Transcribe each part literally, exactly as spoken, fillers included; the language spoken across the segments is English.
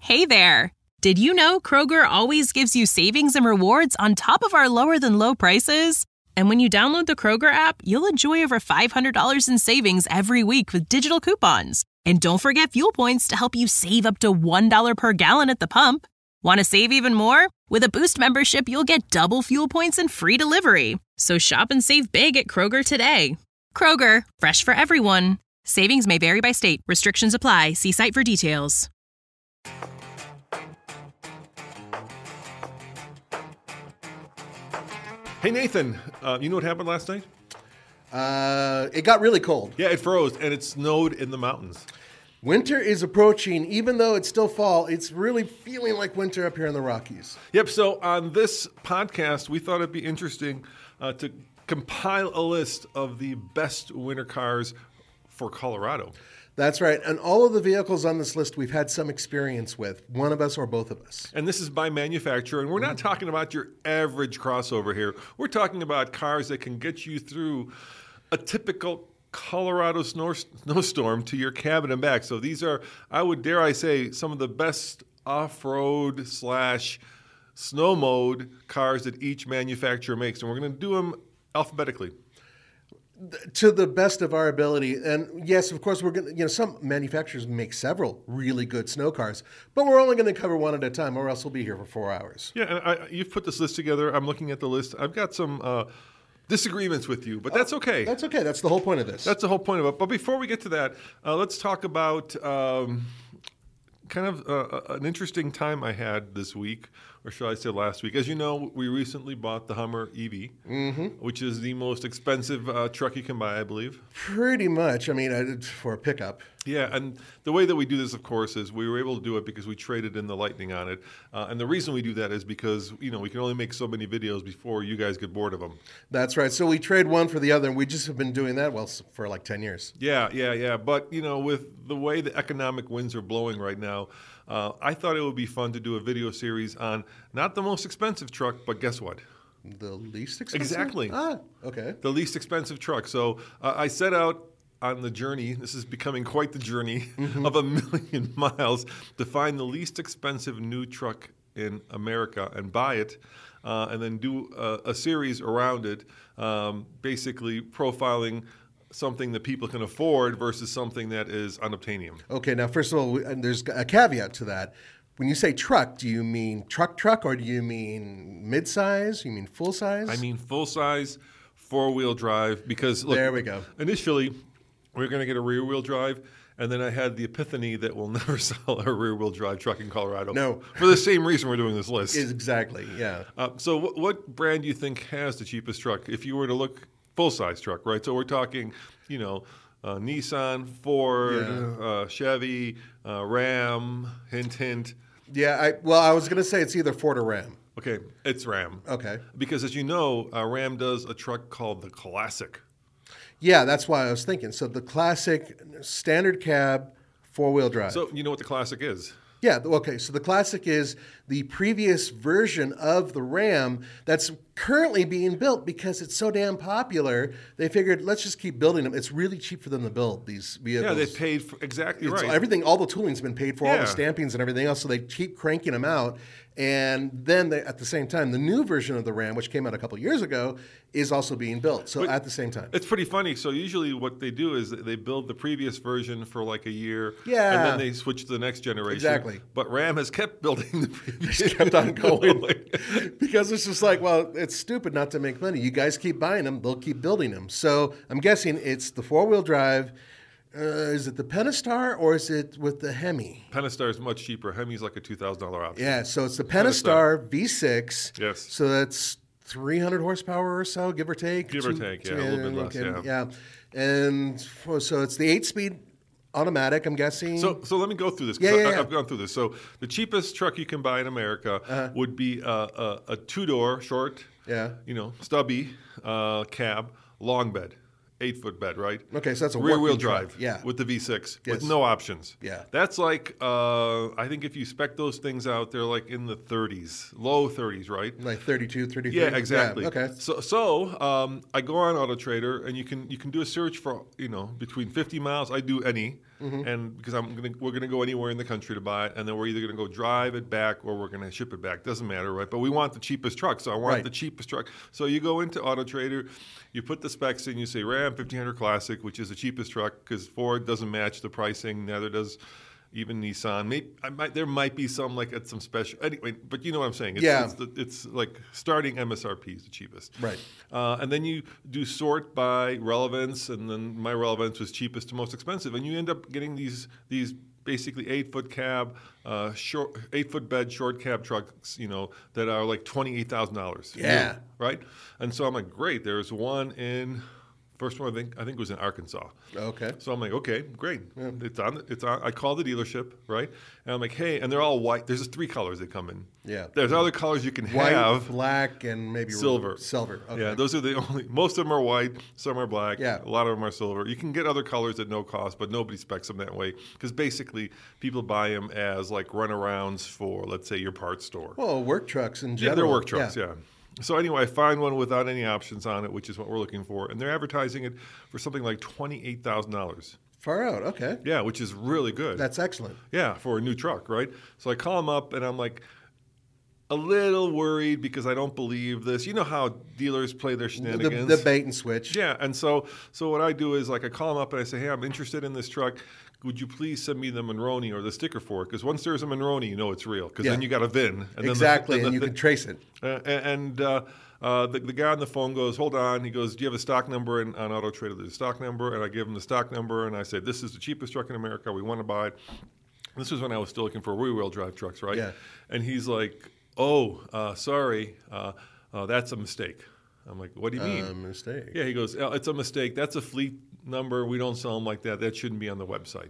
Hey there! Did you know Kroger always gives you savings and rewards on top of our lower-than-low prices? And when you download the Kroger app, you'll enjoy over five hundred dollars in savings every week with digital coupons. And don't forget fuel points to help you save up to one dollar per gallon at the pump. Want to save even more? With a Boost membership, you'll get double fuel points and free delivery. So shop and save big at Kroger today. Kroger, fresh for everyone. Savings may vary by state. Restrictions apply. See site for details. Hey, Nathan, uh, you know what happened last night? Uh, it got really cold. Yeah, it froze, and it snowed in the mountains. Winter is approaching. Even though it's still fall, it's really feeling like winter up here in the Rockies. Yep, so on this podcast, we thought it'd be interesting uh, to compile a list of the best winter cars for Colorado. That's right. And all of the vehicles on this list we've had some experience with, one of us or both of us. And this is by manufacturer, and we're not talking about your average crossover here. We're talking about cars that can get you through a typical Colorado snow, snowstorm to your cabin and back. So these are, I would dare I say, some of the best off-road slash snow mode cars that each manufacturer makes. And we're going to do them alphabetically. To the best of our ability. And yes, of course, we're going to, you know, some manufacturers make several really good snow cars, but we're only going to cover one at a time or else we'll be here for four hours. Yeah, and I, you've put this list together. I'm looking at the list. I've got some uh, disagreements with you, but that's okay. That's okay. That's the whole point of this. That's the whole point of it. But before we get to that, uh, let's talk about um, kind of uh, an interesting time I had this week, or should I say last week. As you know, we recently bought the Hummer E V, mm-hmm. which is the most expensive uh, truck you can buy, I believe. Pretty much. I mean, I did for a pickup. Yeah, and the way that we do this, of course, is we were able to do it because we traded in the Lightning on it. Uh, and the reason we do that is because, you know, we can only make so many videos before you guys get bored of them. That's right. So we trade one for the other, and we just have been doing that, well, for like ten years. Yeah, yeah, yeah. But, you know, with the way the economic winds are blowing right now, uh, I thought it would be fun to do a video series on not the most expensive truck, but guess what? The least expensive? Exactly. Ah, okay. The least expensive truck. So uh, I set out on the journey, this is becoming quite the journey, mm-hmm. of a million miles to find the least expensive new truck in America and buy it, uh, and then do a, a series around it, um, basically profiling something that people can afford versus something that is unobtainium. Okay, now first of all, there's a caveat to that. When you say truck, do you mean truck truck or do you mean mid-size? You mean full-size? I mean full-size, four-wheel drive, because look, there we go. Initially, we we're going to get a rear-wheel drive, and then I had the epiphany that we'll never sell a rear-wheel drive truck in Colorado. No. For the same reason we're doing this list. Exactly, yeah. Uh, so what, what brand do you think has the cheapest truck? If you were to look full-size truck, right? So we're talking, you know, uh, Nissan, Ford, yeah. uh, Chevy, uh, Ram, hint, hint. Yeah, I, well, I was going to say it's either Ford or Ram. Okay, it's Ram. Okay. Because as you know, uh, Ram does a truck called the Classic. Yeah, that's why I was thinking. So the Classic standard cab, four-wheel drive. So you know what the Classic is? Yeah, okay. So the Classic is the previous version of the Ram that's currently being built because it's so damn popular. They figured, let's just keep building them. It's really cheap for them to build these vehicles. Yeah, they paid for exactly it's right. Everything, all the tooling's been paid for, yeah. all the stampings and everything else. So they keep cranking them out. And then they, at the same time, the new version of the Ram, which came out a couple years ago, is also being built. So but at the same time. It's pretty funny. So usually what they do is they build the previous version for like a year. Yeah. And then they switch to the next generation. Exactly. But Ram has kept building the previous. They kept on going. Because it's just like, well, it's stupid not to make money. You guys keep buying them, they'll keep building them. So I'm guessing it's the four-wheel drive. Uh, is it the Pentastar or is it with the Hemi? Pentastar is much cheaper. Hemi's like a two thousand dollars option. Yeah, so it's the Pentastar, Pentastar. V six. Yes. So that's three hundred horsepower or so, give or take. Give or take, yeah, a little bit less, okay, yeah. Yeah, and so it's the eight-speed automatic, I'm guessing. So so let me go through this. Yeah, yeah, I, yeah. I've gone through this. So the cheapest truck you can buy in America uh-huh. would be a, a, a two-door, short, yeah. you know, stubby uh, cab, long bed. Eight-foot bed, right? Okay, so that's a rear-wheel drive. drive, yeah, with the V six, yes. with no options. Yeah, that's like uh, I think if you spec those things out, they're like in the thirties, low thirties, right? Like thirty-two, thirty-three. Yeah, exactly. Yeah, okay. So, so um, I go on AutoTrader, and you can you can do a search for you know between fifty miles. I do any mm-hmm. and because I'm gonna we're gonna go anywhere in the country to buy it, and then we're either gonna go drive it back or we're gonna ship it back. Doesn't matter, right? But we want the cheapest truck, so I want right. the cheapest truck. So you go into Auto Trader, you put the specs in, you say Ram fifteen hundred Classic, which is the cheapest truck because Ford doesn't match the pricing, neither does even Nissan. Maybe I might, there might be some like at some special anyway, but you know what I'm saying. It's, yeah, it's, the, it's like starting M S R P is the cheapest, right? Uh, and then you do sort by relevance, and then my relevance was cheapest to most expensive, and you end up getting these these basically eight foot cab, uh, short eight foot bed short cab trucks, you know, that are like twenty eight thousand dollars. Yeah, right. And so I'm like, great. There's one in. First one I think I think was in Arkansas. Okay. So I'm like, okay, great. Yeah. It's on. It's on. I call the dealership, right? And I'm like, hey, and they're all white. There's just three colors that come in. Yeah. There's other colors you can white, have. Black, and maybe silver. Silver. Okay. Yeah, those are the only. Most of them are white. Some are black. Yeah. A lot of them are silver. You can get other colors at no cost, but nobody specs them that way because basically people buy them as like runarounds for, let's say, your parts store. Well, work trucks in general. Yeah, they're work trucks. Yeah. yeah. So anyway, I find one without any options on it, which is what we're looking for, and they're advertising it for something like twenty-eight thousand dollars. Far out, okay. Yeah, which is really good. That's excellent. Yeah, for a new truck, right? So I call them up, and I'm like a little worried because I don't believe this. You know how dealers play their shenanigans. The, the bait and switch. Yeah, and so so what I do is like I call them up and I say, hey, I'm interested in this truck. Would you please send me the Monroney or the sticker for it? Because once there's a Monroney, you know it's real. Because yeah. then you got a V I N. And exactly, then the, and the, you the, can trace it. Uh, and uh, uh, the, the guy on the phone goes, hold on. He goes, do you have a stock number in, on Auto Trader? There's a stock number. And I give him the stock number, and I say, this is the cheapest truck in America. We want to buy it. This was when I was still looking for rear-wheel drive trucks, right? Yeah. And he's like, oh, uh, sorry, uh, uh, that's a mistake. I'm like, what do you mean? A mistake. Yeah, he goes, oh, it's a mistake. That's a fleet number. We don't sell them like that. That shouldn't be on the website.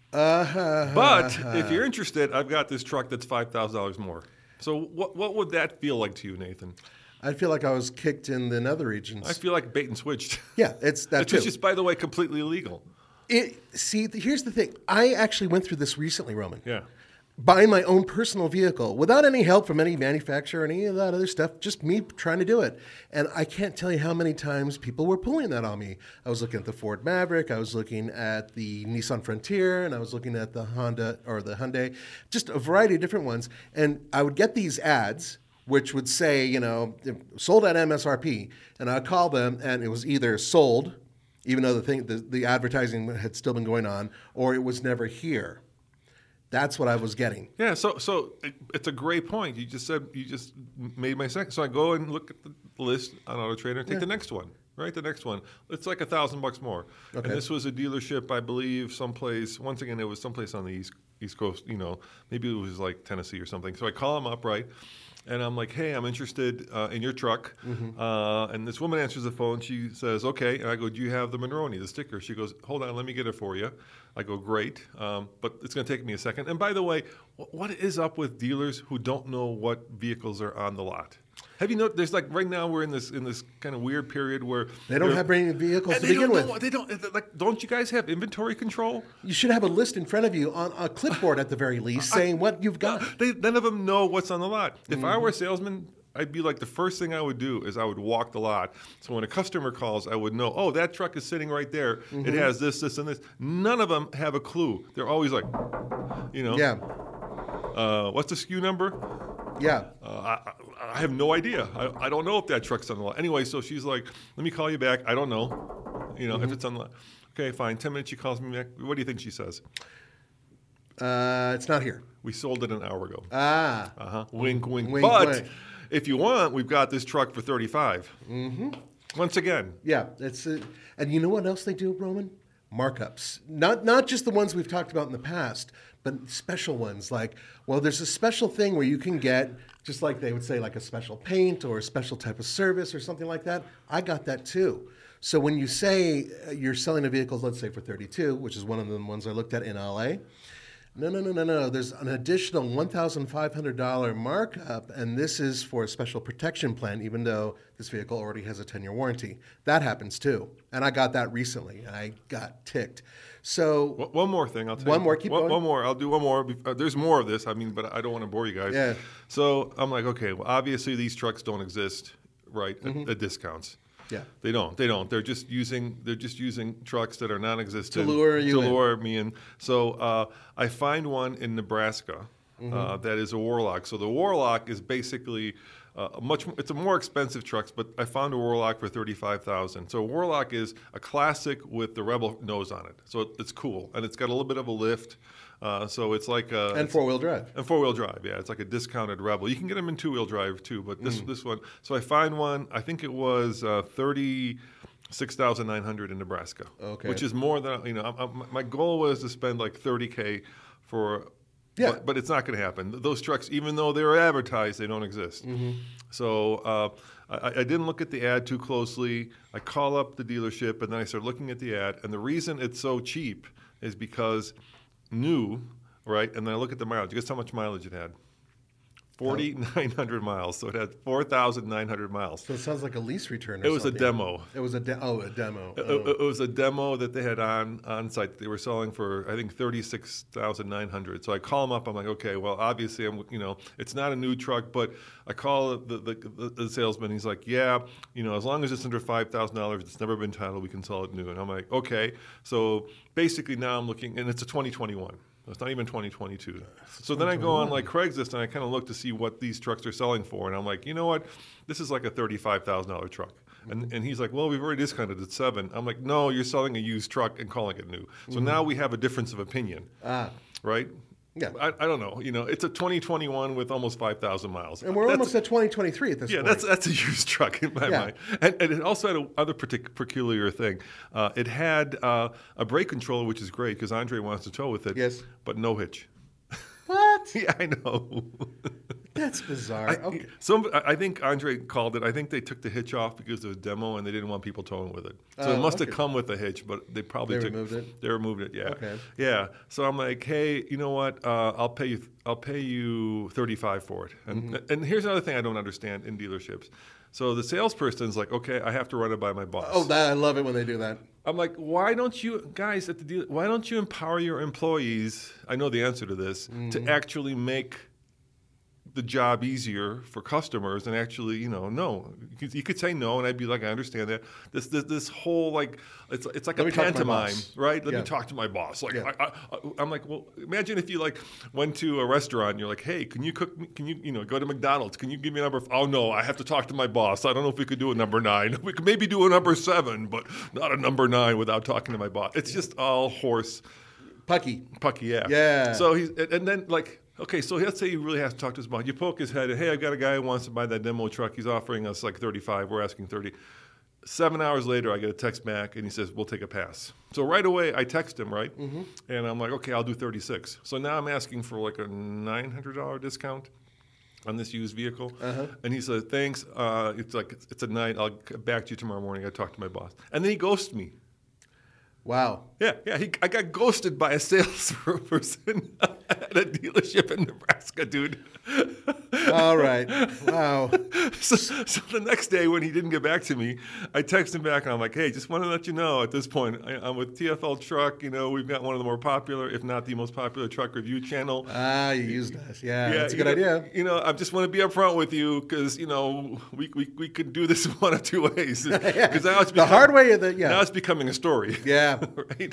Uh-huh. But if you're interested, I've got this truck that's five thousand dollars more. So what what would that feel like to you, Nathan? I'd feel like I was kicked in the nether regions. I feel like bait and switched. Yeah, it's that Which too. is just, by the way, completely illegal. It, see, here's the thing. I actually went through this recently, Roman. Yeah. Buying my own personal vehicle without any help from any manufacturer or any of that other stuff, just me trying to do it. And I can't tell you how many times people were pulling that on me. I was looking at the Ford Maverick, I was looking at the Nissan Frontier, and I was looking at the Honda or the Hyundai, just a variety of different ones. And I would get these ads, which would say, you know, sold at M S R P, and I'd call them, and it was either sold, even though the thing, the, the advertising had still been going on, or it was never here. That's what I was getting. Yeah, so so it, it's a great point. You just said you just made my second. So I go and look at the list on Auto Trader and take Yeah. the next one, right? The next one. It's like a thousand bucks more. Okay. And this was a dealership, I believe, someplace. Once again, it was someplace on the east East Coast. You know, maybe it was like Tennessee or something. So I call them up, right? And I'm like, hey, I'm interested uh, in your truck. Mm-hmm. Uh, and this woman answers the phone. She says, okay. And I go, do you have the Monroney, the sticker? She goes, hold on, let me get it for you. I go, great. Um, but it's going to take me a second. And by the way, wh- what is up with dealers who don't know what vehicles are on the lot? Have you noticed? There's like right now we're in this in this kind of weird period where They don't have any vehicles to they begin don't with. know, they don't like. Don't you guys have inventory control? You should have a list in front of you on a clipboard at the very least saying what you've got. They, none of them know what's on the lot. If Mm-hmm. I were a salesman, I'd be like, the first thing I would do is I would walk the lot. So when a customer calls, I would know, oh, that truck is sitting right there. Mm-hmm. It has this, this, and this. None of them have a clue. They're always like, you know, Yeah, uh, what's the S K U number? yeah. Uh, I, I have no idea. I, I don't know if that truck's on the lot. Anyway, so she's like, let me call you back. I don't know, you know, Mm-hmm. if it's on the lot. Okay, fine. Ten minutes, she calls me back. What do you think she says? Uh, it's not here. We sold it an hour ago. Ah. Uh-huh. Wink, wink. Wink, but wink. if you want, we've got this truck for thirty-five. Mm-hmm. Once again. Yeah, it's uh, and you know what else they do, Roman? Markups. Not not just the ones we've talked about in the past, but special ones. Like, well, there's a special thing where you can get, just like they would say, like a special paint or a special type of service or something like that. I got that too. So when you say uh, you're selling a vehicle, let's say for thirty-two, which is one of the ones I looked at in L A. No, no, no, no, no. There's an additional one thousand five hundred dollars markup, and this is for a special protection plan, even though this vehicle already has a ten-year warranty. That happens too, and I got that recently, and I got ticked. So One one more thing, I'll tell One you. more, keep one, going. One more, I'll do one more. Uh, there's more of this, I mean, but I don't want to bore you guys. Yeah. So I'm like, okay, well, obviously these trucks don't exist, right, at, at discounts. Yeah. They don't. They don't. They're just using. They're just using trucks that are non-existent To lure you to in. lure me in. So uh, I find one in Nebraska Mm-hmm. uh, that is a Warlock. So the Warlock is basically uh, a much. It's a more expensive truck, but I found a Warlock for thirty-five thousand. So a Warlock is a classic with the Rebel nose on it. So it, it's cool, and it's got a little bit of a lift. Uh, so it's like a And four-wheel drive. and four-wheel drive, yeah, it's like a discounted Rebel. You can get them in two-wheel drive too, but this this one. So I find one. I think it was uh, thirty-six thousand nine hundred in Nebraska, Okay. which is more than you know. I'm, I'm, my goal was to spend like thirty k for, Yeah. but, but it's not going to happen. Those trucks, even though they're advertised, they don't exist. So uh, I, I didn't look at the ad too closely. I call up the dealership and then I start looking at the ad, and the reason it's so cheap is because new, right? And then I look at the mileage. Guess how much mileage it had? forty-nine hundred miles. So it had four thousand nine hundred miles. So it sounds like a lease return or It was a something. demo. It was a de- oh, a demo. It, Oh. it was a demo that they had on on site. They were selling for I think thirty-six thousand nine hundred. So I call them up. I'm like, okay, well, obviously, I'm you know, it's not a new truck, but I call the the, the, the salesman. He's like, yeah, you know, as long as it's under five thousand dollars, it's never been titled, we can sell it new. And I'm like, okay. So basically, now I'm looking, and it's a twenty twenty-one. It's not even twenty twenty-two. So then I go on like Craigslist and I kind of look to see what these trucks are selling for, and I'm like, you know what, this is like a thirty-five thousand dollar truck. And, and he's like, well, we've already discounted it seven. I'm like, no, you're selling a used truck and calling it new. So Mm-hmm. now we have a difference of opinion, Ah. right? Yeah. I, I don't know. You know, it's a twenty twenty-one with almost five thousand miles. And we're That's- almost at twenty twenty-three at this yeah, point. that's that's a used truck in my Yeah. mind. And, and it also had a other partic- peculiar thing. Uh, it had uh, a brake controller, which is great because Andre wants to tow with it. Yes. But no hitch. What? Yeah, I know. That's bizarre. I, okay. some, I I think Andre called it. I think they took the hitch off because it was a demo and they didn't want people towing with it. So Oh, it must okay. have come with a hitch, but they probably They took, removed it? They removed it. Yeah. Okay. Yeah. So I'm like, hey, you know what? Uh, I'll pay you. I'll pay you thirty-five for it. And Mm-hmm. and here's another thing I don't understand in dealerships. So the salesperson's like, okay, I have to run it by my boss. Oh, that, I love it when they do that. I'm like, why don't you guys at the deal? Why don't you empower your employees? I know the answer to this Mm-hmm. to actually make the job easier for customers and actually, you know, no. You could, you could say no, and I'd be like, I understand that. This this, this whole like, it's it's like Let a me talk to my pantomime, boss. right? Let Yeah. me talk to my boss. Like, Yeah. I, I, I'm like, well, imagine if you like went to a restaurant and you're like, hey, can you cook? Me, can you, you know, go to McDonald's? Can you give me a number? F- oh no, I have to talk to my boss. I don't know if we could do a number nine. We could maybe do a number seven, but not a number nine without talking to my boss. It's just all horse. Pucky. Pucky, yeah. Yeah. So he's, and and then like, okay, so let's say he really has to talk to his boss. You poke his head, hey, I've got a guy who wants to buy that demo truck. He's offering us like thirty-five. We're asking thirty. Seven hours later, I get a text back, and he says, we'll take a pass. So right away, I text him, right? Mm-hmm. And I'm like, okay, I'll do thirty-six. So now I'm asking for like a nine hundred dollars discount on this used vehicle. Uh-huh. And he says, thanks. Uh, it's like, it's, it's a night. I'll get back to you tomorrow morning. I talked to my boss. And then he ghosted me. Wow. Yeah, yeah. He, I got ghosted by a salesperson at a dealership in Nebraska, dude. All right. Wow. So, so the next day when he didn't get back to me, I text him back and I'm like, hey, just want to let you know at this point, I, I'm with T F L Truck. You know, we've got one of the more popular, if not the most popular truck review channel. Ah, you used us. Yeah, that's a you good know, idea. You know, I just want to be upfront with you because, you know, we, we, we could do this one of two ways. Because now it's The hard way or the, Now yeah. it's becoming a story. Yeah. Right?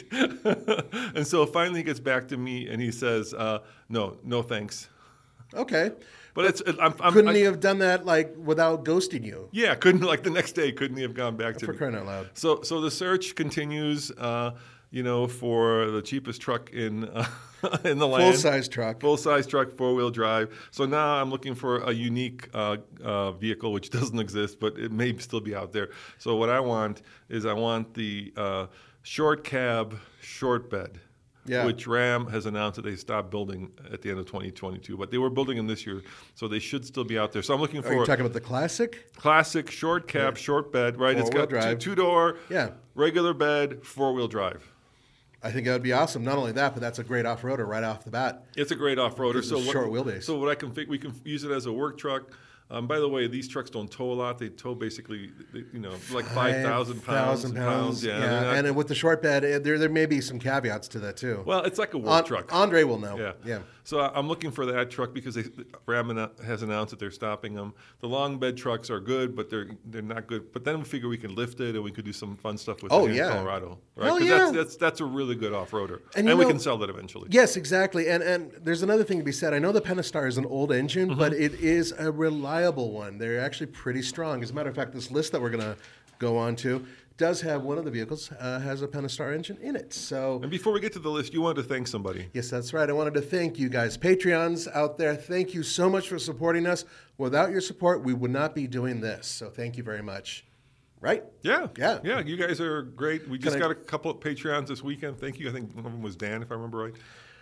And so finally he gets back to me and he says, uh, no, no thanks. Okay. But it's, it, I'm, I'm, Couldn't I, he have done that like without ghosting you? yeah, couldn't, like the next day, couldn't he have gone back to For me? crying out loud. So, so the search continues, uh, you know, for the cheapest truck in uh, in the land. Full size truck. Full size truck, four wheel drive. So now I'm looking for a unique uh, uh, vehicle which doesn't exist, but it may still be out there. So what I want is I want the uh, short cab, short bed. Yeah. Which Ram has announced that they stopped building at the end of twenty twenty-two, but they were building them this year, so they should still be out there. So I'm looking Are you for talking about the classic? classic short cab, short bed, right? It's Four-wheel got drive. two, two door, Yeah. regular bed, four wheel drive. I think that would be awesome. Not only that, but that's a great off-roader right off the bat. It's a great off roader. Because So it's what, short wheelbase. So what I can fi- we can use it as a work truck. Um, by the way, these trucks don't tow a lot. They tow basically, you know, like five thousand pounds. Thousand and pounds. Yeah, yeah. not, and with the short bed, eh, there there may be some caveats to that too. well, it's like a work An- truck. Andre will know. Yeah, yeah. So I- I'm looking for that truck because they, Ram has announced that they're stopping them. The long bed trucks are good, but they're they're not good. But then we figure we can lift it and we could do some fun stuff with Oh, it in yeah. Colorado. Right? Hell 'Cause yeah. That's, that's that's a really good off roader, And and, you we know- can sell that eventually. Yes, exactly. And and there's another thing to be said. I know the Pentastar is an old engine, Mm-hmm. but it is a reliable one. They're actually pretty strong. As a matter of fact, this list that we're going to go on to does have one of the vehicles uh, has a Pentastar engine in it. So And before we get to the list, you wanted to thank somebody. yes, that's right. I wanted to thank you guys, Patreons out there. Thank you so much for supporting us. Without your support, we would not be doing this. So thank you very much. Right? Yeah, Yeah. yeah. You guys are great. We just I- got a couple of Patreons this weekend. Thank you. I think one of them was Dan, if I remember right.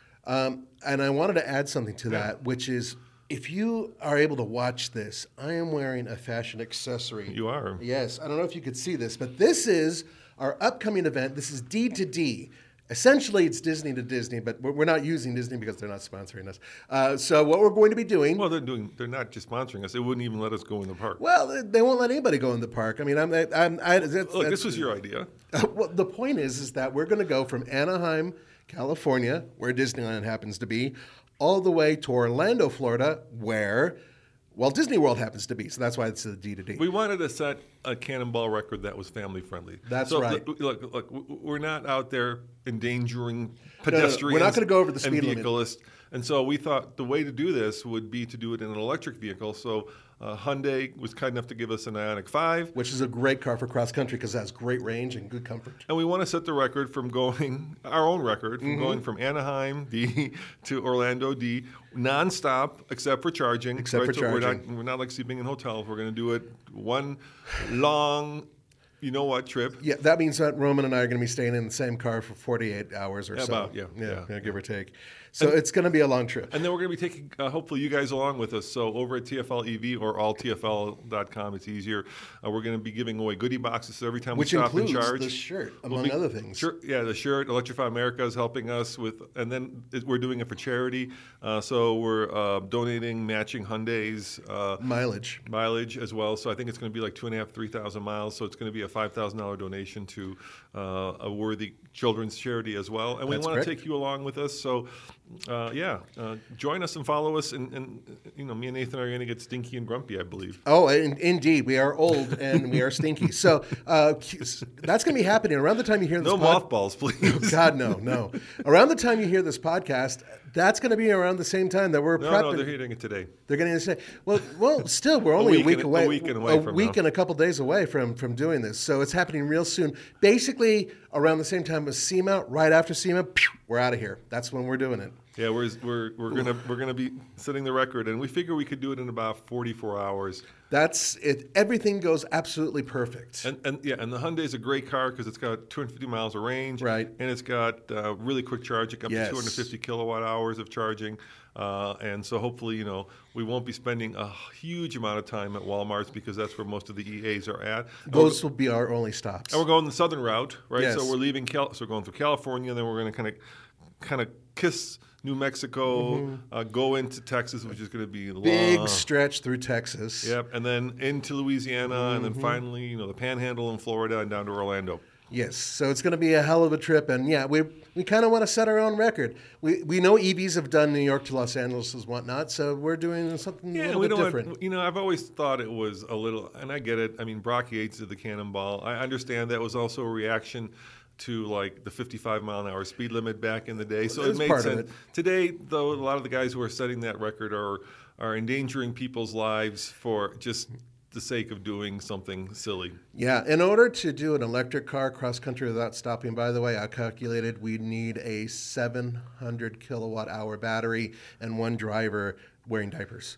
Um, and I wanted to add something to that, which is if you are able to watch this, I am wearing a fashion accessory. You are. Yes. I don't know if you could see this, but this is our upcoming event. This is D to D. Essentially, it's Disney to Disney, but we're we're not using Disney because they're not sponsoring us. Uh, so what we're going to be doing. Well, they're doing. They're not just sponsoring us. They wouldn't even let us go in the park. Well, they- they won't let anybody go in the park. I mean, I'm, I'm, I, that's, Look, that's- this was your idea. well, the point is, is that we're going to go from Anaheim, California, where Disneyland happens to be, all the way to Orlando, Florida, where Walt Disney World happens to be. So that's why it's a D to D. We wanted to set a cannonball record that was family friendly. That's so, right. Look, look, look, w- we're not out there endangering no, no. pedestrians. We're not gonna go over the and speed limit. vehiclists. And so we thought the way to do this would be to do it in an electric vehicle. So uh, Hyundai was kind enough to give us an Ioniq five. Which is a great car for cross country because it has great range and good comfort. And we want to set the record from going, our own record, from Mm-hmm. going from Anaheim D to Orlando D, nonstop except for charging. Except for So We're charging. not, we're not like sleeping in hotels. We're going to do it one long, you know what, trip. Yeah, that means that Roman and I are going to be staying in the same car for forty-eight hours or so. About, yeah, yeah, yeah. yeah, give or take. So it's going to be a long trip. And then we're going to be taking, uh, hopefully, you guys along with us. So over at T F L E V or all T F L dot com, it's easier. Uh, we're going to be giving away goodie boxes. So every time Which we stop and includes charge, the shirt, we'll among be- other things. Sure, yeah, the shirt. Electrify America is helping us with, and then it, we're doing it for charity. Uh, so we're uh, donating, matching Hyundai's uh, Mileage. mileage as well. So I think it's going to be like two and a half, three thousand miles. So it's going to be a five thousand dollar donation to uh, a worthy children's charity as well. And we That's want to correct. take you along with us. So uh, yeah, uh, join us and follow us. And, and you know, me and Nathan are going to get stinky and grumpy, I believe. Oh, in, indeed. We are old and we are stinky. So uh, that's going to be happening around the time you hear this No pod- mothballs, please. God, no, no. Around the time you hear this podcast, that's going to be around the same time that we're No, prepping. no, they're hitting it today. They're going to say, well, well, still, we're only a week week, and- a away, week and away a from week now. and a couple days away from from doing this. So it's happening real soon. Basically, around the same time as SEMA, right after SEMA, pew, we're out of here. That's when we're doing it. Yeah, we're we're we're gonna we're gonna be setting the record, and we figure we could do it in about forty-four hours. That's it. Everything goes absolutely perfect. And, and yeah, and the Hyundai is a great car because it's got two hundred fifty miles of range, Right. And it's got uh, really quick charging, up Yes. to two hundred fifty kilowatt hours of charging. Uh, and so hopefully, you know, we won't be spending a huge amount of time at Walmart's because that's where most of the E As are at. And we're- Those will be our only stops. and we're going the southern route, right? Yes. So we're leaving, Cal- so we're going through California, and then we're going to kind of, kind of kiss New Mexico, uh, go into Texas, which is going to be Mm-hmm. Big long. stretch through Texas. Yep, and then into Louisiana, and Mm-hmm. then finally, you know, the Panhandle in Florida, and down to Orlando. Yes, so it's going to be a hell of a trip, and yeah, we we kind of want to set our own record. We we know E Vs have done New York to Los Angeles and whatnot, so we're doing something a Yeah, little we bit don't. different. Want, you know, I've always thought it was a little, and I get it. I mean, Brock Yates did the Cannonball. I understand that was also a reaction to like the fifty-five mile an hour speed limit back in the day. So It it, was made part of sense. it. Today, though, a lot of the guys who are setting that record are are endangering people's lives for just the sake of doing something silly. Yeah, in order to do an electric car cross country without stopping, by the way, I calculated we'd need a seven hundred kilowatt hour battery and one driver wearing diapers.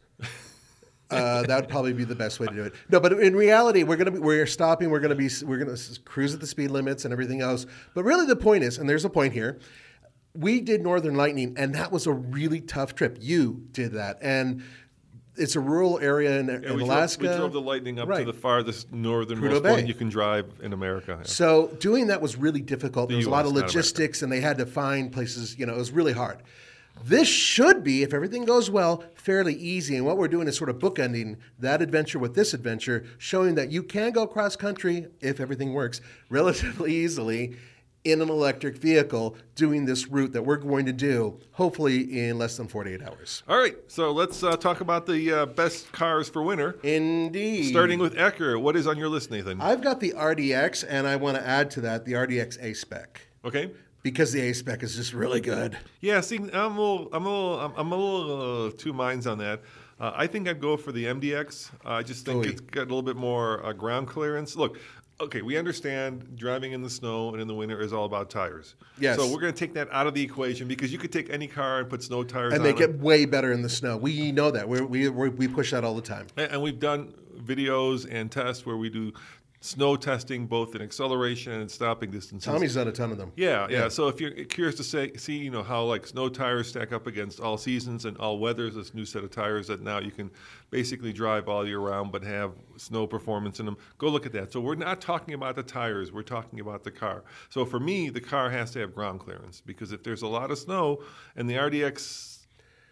Uh, that would probably be the best way to do it. No, but in reality, we're gonna be we're stopping. We're gonna be we're gonna cruise at the speed limits and everything else. But really, the point is, and there's a point here. We did Northern Lightning, and that was a really tough trip. You did that, and it's a rural area in, Yeah, in we, Alaska. drove, we drove the Lightning up Right. to the farthest northernmost Prudhoe Bay. point you can drive in America. Yeah. So doing that was really difficult. There The was a lot U S, of not America. logistics, and they had to find places. You know, it was really hard. This should be, if everything goes well, fairly easy. And what we're doing is sort of bookending that adventure with this adventure, showing that you can go cross country, if everything works, relatively easily in an electric vehicle doing this route that we're going to do, hopefully in less than forty-eight hours. All right, so let's uh, talk about the uh, best cars for winter. Indeed. Starting with Acura. What is on your list, Nathan? I've got the R D X, and I want to add to that the R D X A-Spec. Okay. Because the A-Spec is just really good. Yeah, see, I'm a little, I'm a little, I'm, I'm a little uh, two minds on that. Uh, I think I'd go for the M D X. Uh, I just think Oy. it's got a little bit more uh, ground clearance. Look, okay, we understand driving in the snow and in the winter is all about tires. Yes. So we're going to take that out of the equation because you could take any car and put snow tires And on make it. it way better in the snow. We know that. We're, we we we push that all the time. And and we've done videos and tests where we do snow testing both in acceleration and stopping distances. Tommy's done a ton of them. Yeah, yeah, So if you're curious to say, see, you know, how like snow tires stack up against all seasons and all weathers, this new set of tires that now you can basically drive all year round but have snow performance in them, go look at that. So we're not talking about the tires, we're talking about the car. So for me, the car has to have ground clearance because if there's a lot of snow and the R D X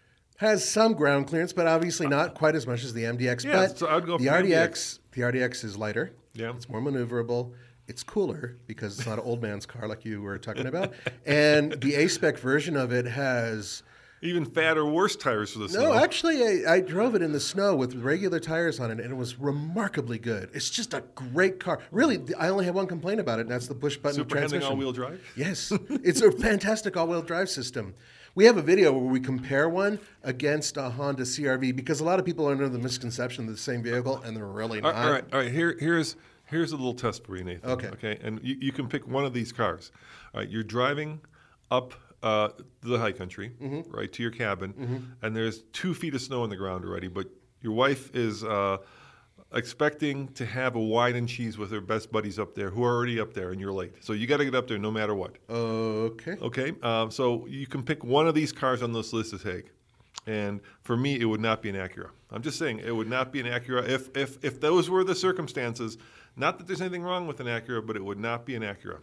Has some ground clearance, but obviously not quite as much as the M D X. Yeah, but so I'd go for the the R D X. M D X. The R D X is lighter. Yeah. It's more maneuverable. It's cooler because it's not an old man's car like you were talking about. And the A-Spec version of it has... even fatter, worse tires for the snow. No, actually, I, I drove it in the snow with regular tires on it, and it was remarkably good. It's just a great car. Really, I only have one complaint about it, and that's the push-button Super handling transmission. all-wheel drive? Yes. It's a fantastic all-wheel drive system. We have a video where we compare one against a Honda C R V because a lot of people are under the misconception of the same vehicle, and they're really All not. right, all right, all right. Here, here's here's a little test for you, Nathan. Okay. Okay, and you, you can pick one of these cars. All right, you're driving up uh, the high country, Mm-hmm. right to your cabin, and there's two feet of snow on the ground already. But your wife is uh, expecting to have a wine and cheese with her best buddies up there, who are already up there, and you're late. So you got to get up there no matter what. Okay. Okay, um, so you can pick one of these cars on this list as Hague. And for me, it would not be an Acura. I'm just saying it would not be an Acura if if if those were the circumstances. Not that there's anything wrong with an Acura, but it would not be an Acura.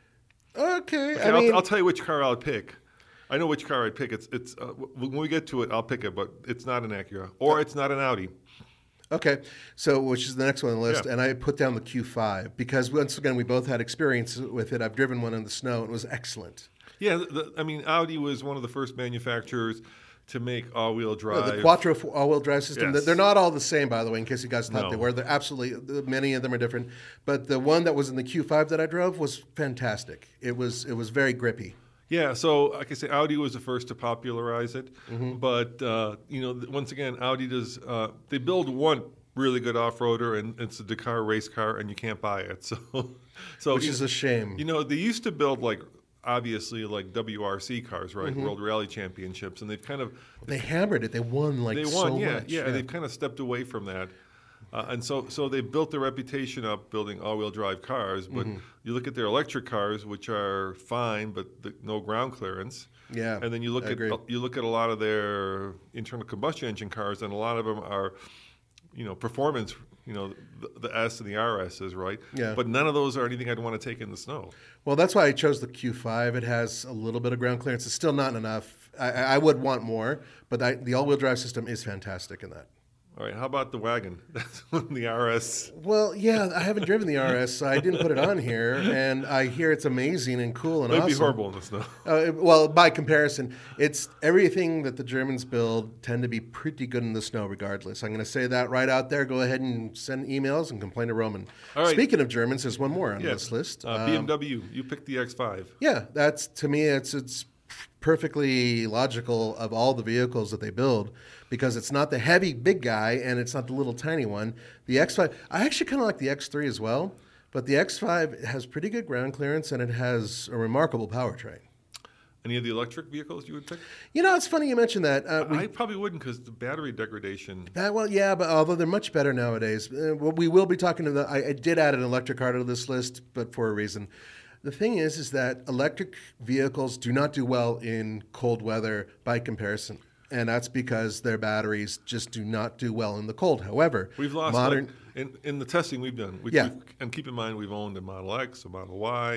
Okay. Okay, I I'll, mean, I'll tell you which car I'll pick. I know which car I'd pick. It's it's uh, when we get to it, I'll pick it, but it's not an Acura or it's not an Audi. okay. So, which is the next one on the list, Yeah. and I put down the Q five because once again we both had experience with it. I've driven one in the snow, and it was excellent. Yeah, the, the, I mean Audi was one of the first manufacturers to make all-wheel drive. The Quattro all-wheel drive system. Yes. They're not all the same, by the way, in case you guys thought No. they were. They're absolutely, many of them are different. But the one that was in the Q five that I drove was fantastic. It was it was very grippy. Yeah, so like I say, Audi was the first to popularize it. Mm-hmm. But uh, you know, th- once again, Audi does. Uh, they build one really good off-roader, and it's a Dakar race car, and you can't buy it. So, so Which you- is a shame. You know, they used to build like obviously like W R C cars, right? Mm-hmm. World Rally Championships, and they've kind of They hammered it. They won like they won, so yeah, much. yeah, and they've kind of stepped away from that. Uh, and so, so they built their reputation up building all-wheel drive cars. But Mm-hmm. you look at their electric cars, which are fine, but the, no ground clearance. Yeah, And then you look I at agree. you look at a lot of their internal combustion engine cars, and a lot of them are, you know, performance. You know, the, the S and the R S's, right? Yeah. But none of those are anything I'd want to take in the snow. Well, that's why I chose the Q five. It has a little bit of ground clearance. It's still not enough. I, I would want more, but I, the all-wheel drive system is fantastic in that. All right, how about the wagon? That's the R S. Well, yeah, I haven't driven the R S, so I didn't put it on here, and I hear it's amazing and cool and It'd awesome. be horrible in the snow. Uh, well, by comparison, it's everything that the Germans build tend to be pretty good in the snow, regardless. I'm going to say that right out there. Go ahead and send emails and complain to Roman. All right. Speaking of Germans, there's one more on Yeah. this list. Uh, B M W, you picked the X five. Yeah, that's to me, it's it's perfectly logical of all the vehicles that they build because it's not the heavy big guy and it's not the little tiny one. The X five, I actually kind of like the X three as well, but the X five has pretty good ground clearance and it has a remarkable powertrain. Any of the electric vehicles you would pick? You know, it's funny you mentioned that. Uh, we, I probably wouldn't because the battery degradation. Uh, well, yeah, but although they're much better nowadays, uh, well, we will be talking to the. I, I did add an electric car to this list, but for a reason. The thing is, is that electric vehicles do not do well in cold weather by comparison, and that's because their batteries just do not do well in the cold. However, We've lost modern. like, in in the testing we've done. We, Yeah. we've, and keep in mind we've owned a Model X, a Model Y,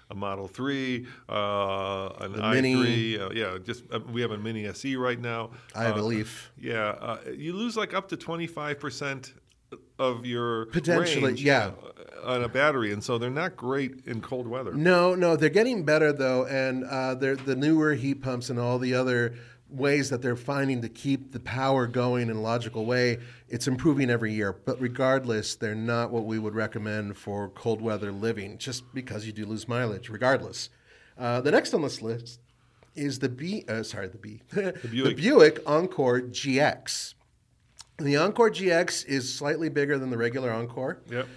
a Model three, uh, an The i Mini. three. Uh, yeah, just uh, we have a Mini S E right now. I have Uh, a Leaf. Yeah, uh, you lose like up to twenty-five percent of your Potentially, range, yeah. uh, on a battery, and so they're not great in cold weather. No, no, they're getting better though, and uh, they're the newer heat pumps and all the other ways that they're finding to keep the power going in a logical way. It's improving every year, but regardless, they're not what we would recommend for cold weather living, just because you do lose mileage. Regardless, uh, the next on this list is the B. Uh, sorry, the B. the, Buick. Buick Encore G X. The Encore G X is slightly bigger than the regular Encore. Yep.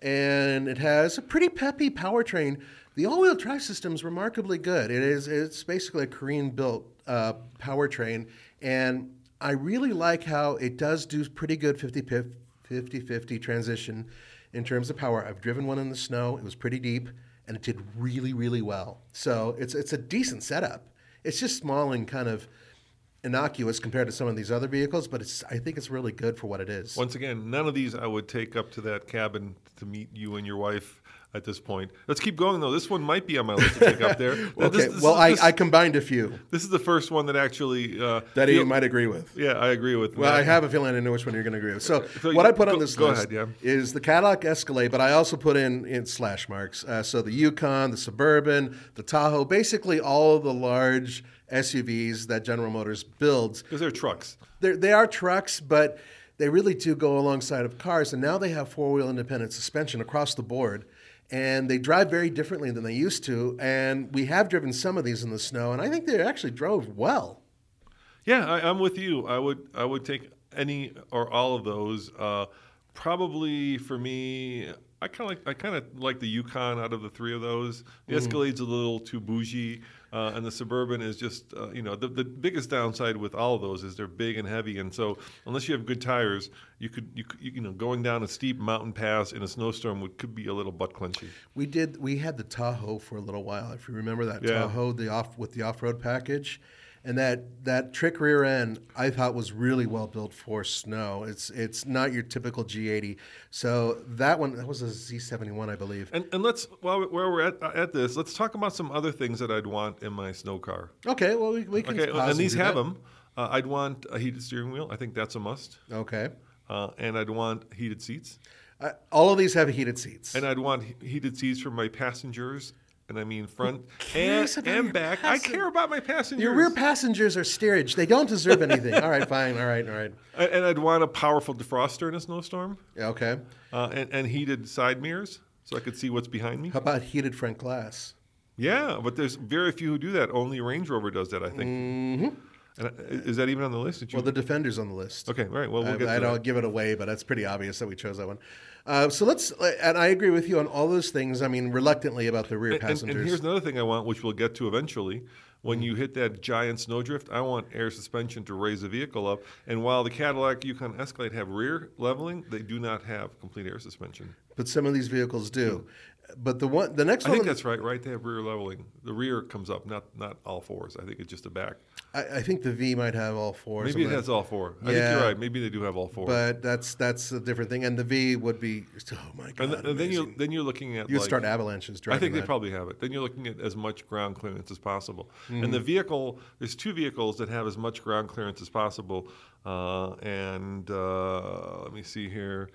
And it has a pretty peppy powertrain. The all-wheel drive system is remarkably good. It is it's basically a Korean-built uh, powertrain, and I really like how it does do pretty good fifty-fifty transition in terms of power. I've driven one in the snow. It was pretty deep, and it did really, really well. So it's it's a decent setup. It's just small and kind of innocuous compared to some of these other vehicles, but it's I think it's really good for what it is. Once again, none of these I would take up to that cabin to meet you and your wife at this point. Let's keep going, though. This one might be on my list to take up there. Now, Okay, this- this well, is- I, this- I combined a few This is the first one that actually... Uh, that feel- you might agree with. Yeah, I agree with Well, that. I have a feeling I know which one you're going to agree with. So, So what you- I put on go- this go list ahead, yeah. is the Cadillac Escalade, but I also put in, in slash marks. Uh, so the Yukon, the Suburban, the Tahoe, basically all of the large S U Vs that General Motors builds. Because they're trucks. They're, they are trucks, but they really do go alongside of cars. And now they have four-wheel independent suspension across the board. And they drive very differently than they used to. And we have driven some of these in the snow, and I think they actually drove well. Yeah, I, I'm with you. I would I would take any or all of those. Uh, probably for me, I kind of like I kind of like the Yukon out of the three of those. The Escalade's a little too bougie, uh, and the Suburban is just uh, you know the, the biggest downside with all of those is they're big and heavy, and so unless you have good tires, you could you, could- you, you know going down a steep mountain pass in a snowstorm would could be a little butt clenchy. We did. We had the Tahoe for a little while. If you remember that Yeah. Tahoe, the off with the off-road package, and that that trick rear end, I thought was really well built for snow. It's it's not your typical G eighty. So that one, that was a Z seventy-one, I believe. And and let's while we- while we're at at this, let's talk about some other things that I'd want in my snow car. Okay, well we, we can. Okay, pause and these do have that. them. Uh, I'd want a heated steering wheel. I think that's a must. Okay, Uh, and I'd want heated seats. uh, all of these have heated seats. And I'd want he- heated seats for my passengers. And I mean front and, cares about and your back. passen- I care about my passengers. Your rear passengers are steerage. They don't deserve anything. All right, fine. All right, all right. And and I'd want a powerful defroster in a snowstorm. Yeah, okay. Uh, and, and heated side mirrors so I could see what's behind me. How about heated front glass? Yeah, but there's very few who do that. Only Range Rover does that, I think. Mm-hmm. And, uh, is that even on the list? Did you... Well, the Defender's on the list. Okay, all right. Well, we'll I, get to I don't that. give it away, but that's pretty obvious that we chose that one. Uh, so let's, and I agree with you on all those things. I mean, reluctantly about the rear And, and, passengers. and here's another thing I want, which we'll get to eventually. When you hit that giant snowdrift, I want air suspension to raise the vehicle up. And while the Cadillac Yukon Escalade have rear leveling, they do not have complete air suspension. But some of these vehicles do. But the one, the next I one, think that's right, right? They have rear leveling. The rear comes up, not not all fours. I think it's just the back. I, I think the V might have all four. Maybe it something has all four. I think Yeah. you're right. Maybe they do have all four. But that's that's a different thing. And the V would be, oh my god, and, th- and then you amazing. then you're looking at You'd like, start avalanches. I driving think they that. probably have it. Then you're looking at as much ground clearance as possible. And Mm-hmm. the vehicle, there's two vehicles that have as much ground clearance as possible. Uh, and uh, let me see here.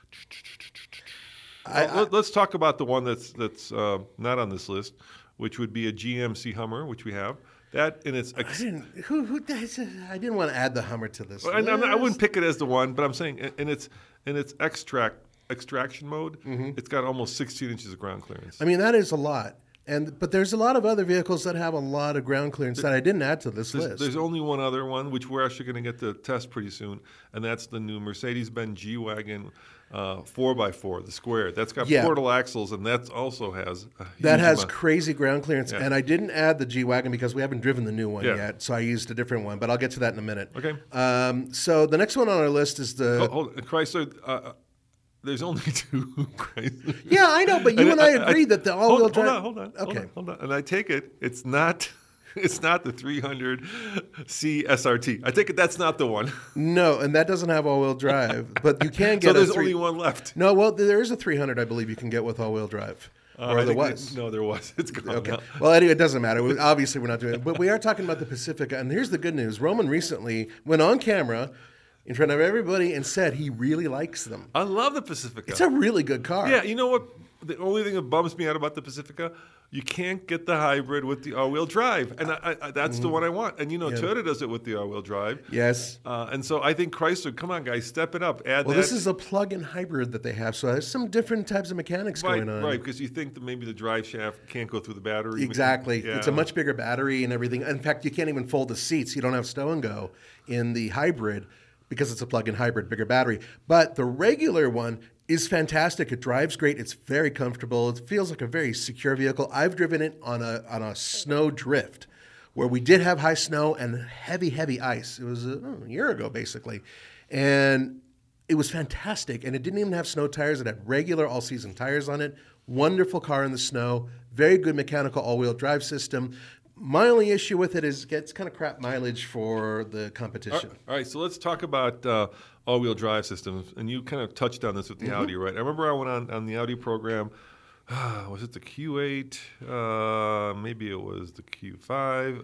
I- Well, let, us talk about the one that's that's uh, not on this list, which would be a G M C Hummer, which we have. That in its I ex- didn't. Who, who, I didn't want to add the Hummer to this. I, I'm not- I list. wouldn't pick it as the one, but I'm saying in, in its in its extract extraction mode, it's got almost sixteen inches of ground clearance. Mm-hmm. I mean, that is a lot. And but there's a lot of other vehicles that have a lot of ground clearance that I didn't add to this There's, list. there's only one other one, which we're actually going to get to test pretty soon, and that's the new Mercedes-Benz G-Wagon uh, four by four, the square. That's got Yeah. portal axles, and that also has a that huge has amount- crazy ground clearance, Yeah. and I didn't add the G Wagon because we haven't driven the new one Yeah. yet, so I used a different one. But I'll get to that in a minute. Okay. Um, so the next one on our list is the. Oh, hold on. Chrysler. Uh, there's only two Chrysler. Yeah, I know, but you and I agreed that the all-wheel hold, drive. Hold on, hold on. Okay. Hold on, hold on. And I take it, it's not. It's not the three hundred C S R T. I take it that's not the one. No, and that doesn't have all-wheel drive, but you can get. So a there's three... only one left. No, well, there is a three hundred, I believe, you can get with all-wheel drive. Uh, or I there think was. It, no, there was. It's gone Okay. now. Well, anyway, it doesn't matter. We, obviously, we're not doing it. But we are talking about the Pacifica. And here's the good news. Roman recently went on camera in front of everybody and said he really likes them. I love the Pacifica. It's a really good car. Yeah, you know what? The only thing that bums me out about the Pacifica, you can't get the hybrid with the all-wheel drive, and I, I, that's mm-hmm. the one I want. And you know, yeah. Toyota does it with the all-wheel drive. Yes. Uh, and so I think Chrysler, come on, guys, step it up. Add well, that. This is a plug-in hybrid that they have, so there's some different types of mechanics right, going on. Right, because you think that maybe the drive shaft can't go through the battery. Exactly. Yeah. It's a much bigger battery and everything. In fact, you can't even fold the seats. You don't have stow and go in the hybrid because it's a plug-in hybrid, bigger battery. But the regular one is fantastic. It drives great. It's very comfortable. It feels like a very secure vehicle. I've driven it on a on a snow drift where we did have high snow and heavy, heavy ice. It was a, oh, a year ago, basically. And it was fantastic. And it didn't even have snow tires. It had regular all-season tires on it. Wonderful car in the snow. Very good mechanical all-wheel drive system. My only issue with it is it gets kind of crap mileage for the competition. All right, all right, so let's talk about uh, all-wheel drive systems. And you kind of touched on this with the mm-hmm. Audi, right? I remember I went on, on the Audi program. Uh, was it the Q eight? Uh, maybe it was the Q five.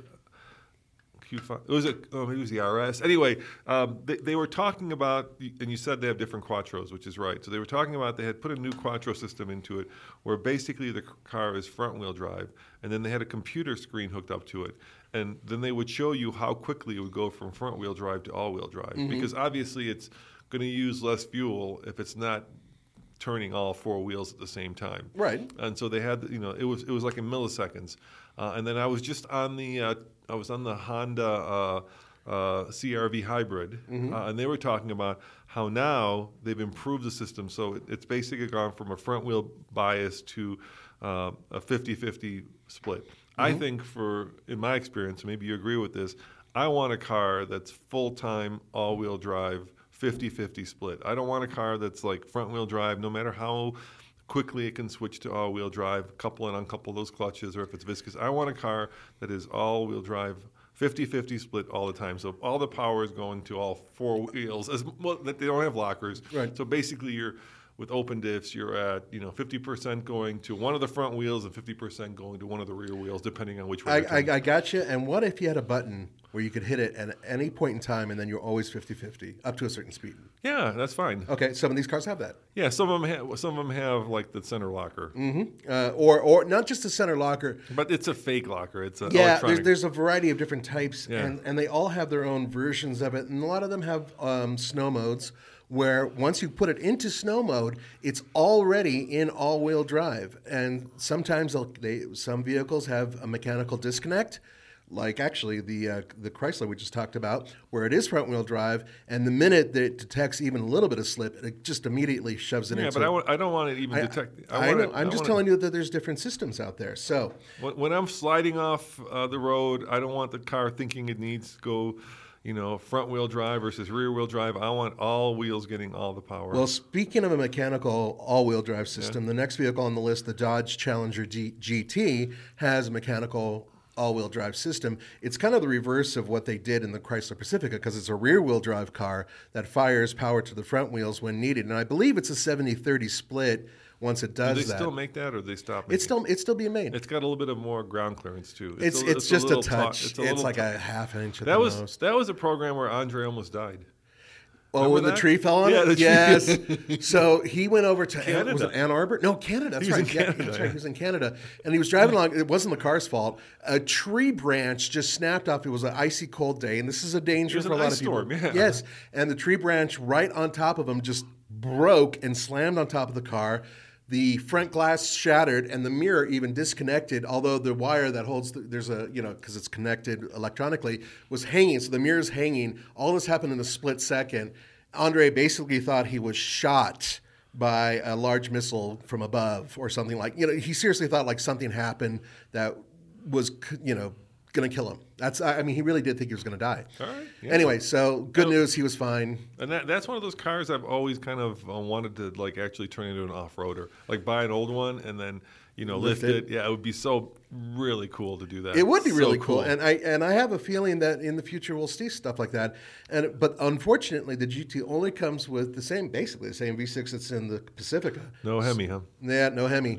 Q five. It was a, oh, maybe it was the R S. Anyway, um, they, they were talking about, and you said they have different quattros, which is right. So they were talking about they had put a new quattro system into it where basically the car is front-wheel drive, and then they had a computer screen hooked up to it. And then they would show you how quickly it would go from front-wheel drive to all-wheel drive. Mm-hmm. Because obviously it's going to use less fuel if it's not turning all four wheels at the same time. Right. And so they had, you know, it was it was like in milliseconds. Uh, and then I was just on the uh, I was on the Honda uh, uh, C R V hybrid, mm-hmm. uh, and they were talking about how now they've improved the system. So it, it's basically gone from a front wheel bias to uh, a fifty-fifty split. Mm-hmm. I think for, in my experience, maybe you agree with this, I want a car that's full-time all-wheel drive, fifty-fifty split. I don't want a car that's like front-wheel drive, no matter how quickly it can switch to all-wheel drive, couple and uncouple those clutches, or if it's viscous. I want a car that is all-wheel drive, fifty-fifty split all the time. So all the power is going to all four wheels. As well, that they don't have lockers. Right. So basically, you're with open diffs, you're at you know fifty percent going to one of the front wheels and fifty percent going to one of the rear wheels, depending on which way. I, I, I got you. And what if you had a button where you could hit it at any point in time, and then you're always fifty-fifty up to a certain speed? Yeah, that's fine. Okay, some of these cars have that. Yeah, some of them have. Some of them have like the center locker. Mm-hmm. Uh, or or not just the center locker, but it's a fake locker. It's a yeah. Electronic. There's, there's a variety of different types, yeah. and and they all have their own versions of it, and a lot of them have um, snow modes, where once you put it into snow mode, it's already in all-wheel drive. And sometimes they'll, they, some vehicles have a mechanical disconnect, like actually the uh, the Chrysler we just talked about, where it is front-wheel drive, and the minute that it detects even a little bit of slip, it just immediately shoves it yeah, into. Yeah, but I, w- I don't want it even I, detect. I, I, I know. it, I'm I just telling it, you that there's different systems out there. So when, when I'm sliding off uh, the road, I don't want the car thinking it needs to go, you know, front wheel drive versus rear wheel drive. I want all wheels getting all the power. Well, speaking of a mechanical all-wheel drive system, yeah. the next vehicle on the list, the Dodge Challenger G- GT, has a mechanical all-wheel drive system. It's kind of the reverse of what they did in the Chrysler Pacifica, because it's a rear-wheel drive car that fires power to the front wheels when needed. And I believe it's a seventy thirty split once it does that. Do they that. still make that, or do they stop making it's still It's still being made. It's got a little bit of more ground clearance, too. It's it's, a, it's, it's just a, a touch. T- it's, a it's like t- a half inch at that the was, most. That was a program where Andre almost died. Oh, when the that? tree fell on yeah, it? the tree. Yes. So he went over to Ann, was it Ann Arbor? No, Canada. That's he was right. in Canada. Yeah, that's right. He was in Canada. And he was driving along. It wasn't the car's fault. A tree branch just snapped off. It was an icy cold day. And this is a danger for a lot of people. Storm, yeah. Yes. And the tree branch right on top of him just broke and slammed on top of the car. The front glass shattered, and the mirror even disconnected, although the wire that holds, the, there's a, you know, because it's connected electronically, was hanging. So the mirror's hanging. All this happened in a split second. Andre basically thought he was shot by a large missile from above or something like, you know, he seriously thought like something happened that was, you know, going to kill him. That's, I mean, he really did think he was going to die. All right. Yeah. Anyway, so good now, news, he was fine. And that, that's one of those cars I've always kind of uh, wanted to like actually turn into an off-roader, like buy an old one and then, you know, lift, lift it. it. Yeah, it would be so really cool to do that. It would be so really cool. cool. And I and I have a feeling that in the future we'll see stuff like that. And but unfortunately, the G T only comes with the same, basically the same V six that's in the Pacifica. No Hemi, huh? Yeah, no Hemi.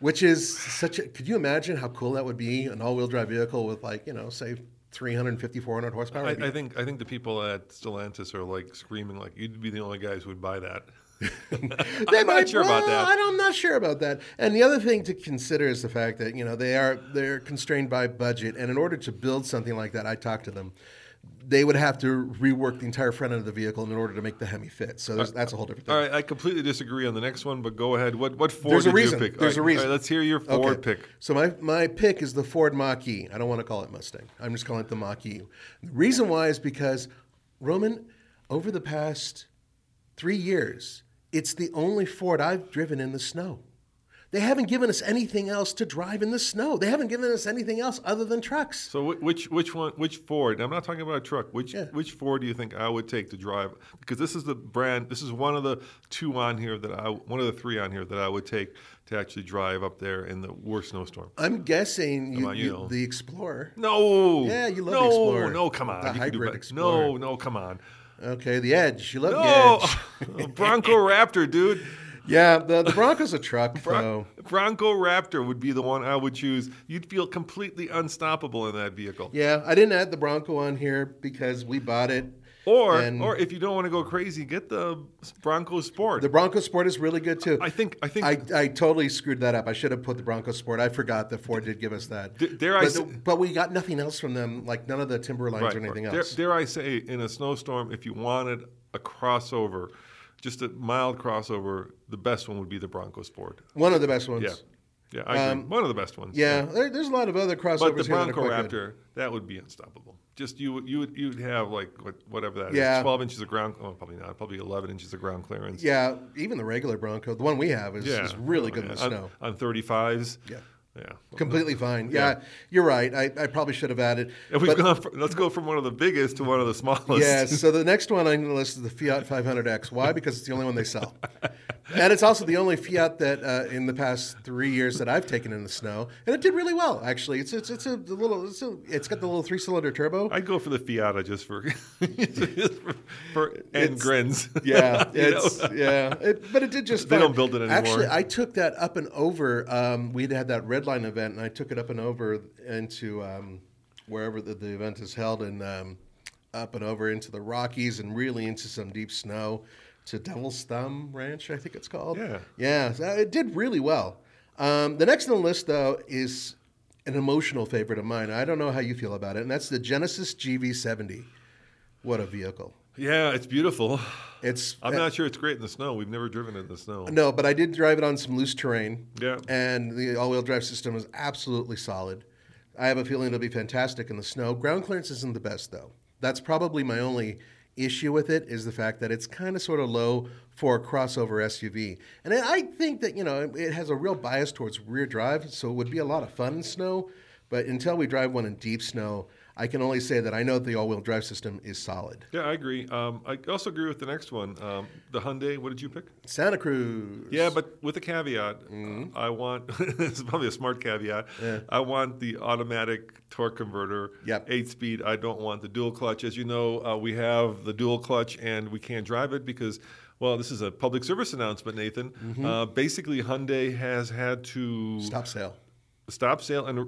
Which is such a, could you imagine how cool that would be? An all-wheel drive vehicle with like, you know, say three fifty, four hundred horsepower? I, I think I think the people at Stellantis are like screaming like you'd be the only guys who would buy that. They I'm might, not sure well, about that. I don't, I'm not sure about that. And the other thing to consider is the fact that, you know, they are they're constrained by budget, and in order to build something like that, I talked to them, they would have to rework the entire front end of the vehicle in order to make the Hemi fit. So there's, that's a whole different thing. All right, I completely disagree on the next one, but go ahead. What what Ford There's a did reason. you pick? There's All a right, reason. all right, let's hear your Ford Okay. pick. So my, my pick is the Ford Mach-E. I don't want to call it Mustang. I'm just calling it the Mach-E. The reason why is because, Roman, over the past three years, it's the only Ford I've driven in the snow. They haven't given us anything else to drive in the snow. They haven't given us anything else other than trucks. So wh- which which one which Ford? I'm not talking about a truck. Which Yeah. which Ford do you think I would take to drive? Because this is the brand. This is one of the two on here that I one of the three on here that I would take to actually drive up there in the worst snowstorm. I'm guessing you, on, you you- know. the Explorer. No. Yeah, you love no, the Explorer. No, come on. The You can do hybrid better. Explorer. No, no, come on. Okay, the Edge. You love No, the Edge. Bronco Raptor, dude. Yeah, the, the Bronco's a truck, Bron- though. Bronco Raptor would be the one I would choose. You'd feel completely unstoppable in that vehicle. Yeah, I didn't add the Bronco on here because we bought it. Or, and or if you don't want to go crazy, get the Bronco Sport. the Bronco Sport is really good too. I think. I think. I, I totally screwed that up. I should have put the Bronco Sport. I forgot that Ford did give us that. D- dare I but, say- but we got nothing else from them, like none of the Timberlines right, or anything dare, else. dare I say, in a snowstorm, if you wanted a crossover, just a mild crossover, the best one would be the Bronco Sport. One of the best ones. Yeah, yeah, I agree. Um, one of the best ones. Yeah, there, there's a lot of other crossovers But the here that are Bronco quite Raptor, good. that would be unstoppable. Just you, would- you would, you'd have like what, whatever that is, Yeah. twelve inches of ground. Oh, probably not. Probably eleven inches of ground clearance. Yeah, even the regular Bronco, the one we have, is, is really Oh, good yeah. in the on, snow. on thirty-fives. Yeah. Yeah. Completely fine. Yeah, Yeah. you're right. I, I probably should have added. And we've but- gone. From, let's go from one of the biggest to one of the smallest. Yes. So the next one on the list is the Fiat five hundred X. Why? Because it's the only one they sell, and it's also the only Fiat that uh, in the past three years that I've taken in the snow, and it did really well. Actually, it's it's it's a little it's, a, it's got the little three cylinder turbo. I'd go for the Fiata just for, just for, for and It's- grins. Yeah, You know? it's yeah, it, but it did just. They fine. don't build it anymore. Actually, I took that up and over. Um, we'd had that Redline event, and I took it up and over into um, wherever the, the event is held, and um, up and over into the Rockies, and really into some deep snow to Devil's Thumb Ranch, I think it's called. Yeah. yeah, so it did really well. Um, the next on the list, though, is an emotional favorite of mine. I don't know how you feel about it, and that's the Genesis G V seventy. What a vehicle! Yeah, it's beautiful. It's I'm not sure it's great in the snow. We've never driven it in the snow. No, but I did drive it on some loose terrain. Yeah. And the all-wheel drive system is absolutely solid. I have a feeling it'll be fantastic in the snow. Ground clearance isn't the best, though. That's probably my only issue with it, is the fact that it's kind of sort of low for a crossover S U V. And I think that, you know, it has a real bias towards rear drive, so it would be a lot of fun in snow. But until we drive one in deep snow, I can only say that I know the all-wheel drive system is solid. Yeah, I agree. Um, I also agree with the next one. Um, the Hyundai, what did you pick? Santa Cruz. Yeah, but with a caveat. Mm-hmm. I want, this is probably a smart caveat. Yeah. I want the automatic torque converter, Yep. eight speed. I don't want the dual clutch. As you know, uh, we have the dual clutch and we can't drive it because, well, this is a public service announcement, Nathan. Mm-hmm. Uh, basically, Hyundai has had to Stop sale. stop sale and r-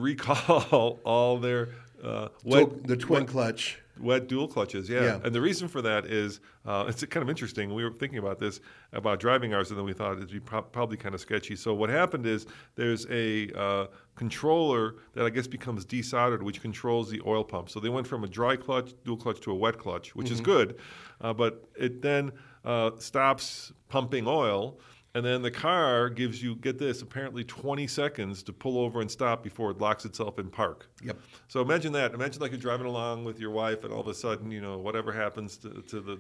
recall all their uh, wet, Dual- the twin wet- clutch. Wet dual clutches, yeah. Yeah. And the reason for that is uh, it's kind of interesting. We were thinking about this, about driving ours, and then we thought it'd be pro- probably kind of sketchy. So what happened is there's a uh, controller that I guess becomes desoldered, which controls the oil pump. So they went from a dry clutch, dual clutch, to a wet clutch, which is good. Uh, but it then uh, stops pumping oil. And then the car gives you, get this, apparently twenty seconds to pull over and stop before it locks itself in park. Yep. So imagine that. Imagine like you're driving along with your wife, and all of a sudden, you know, whatever happens to, to the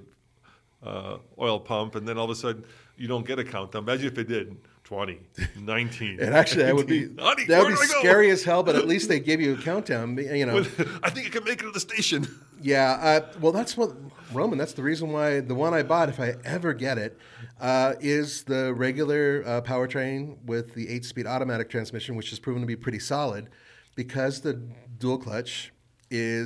uh, oil pump, and then all of a sudden you don't get a countdown. Imagine if it did twenty, nineteen. And actually, that would be Honey, that would where be do I go? scary as hell. But at least they give you a countdown. You know. I think I can make it to the station. Yeah. Uh, well, that's what Roman. That's the reason why the one I bought, if I ever get it, uh, is the regular uh, powertrain with the eight-speed automatic transmission, which has proven to be pretty solid, because the dual clutch is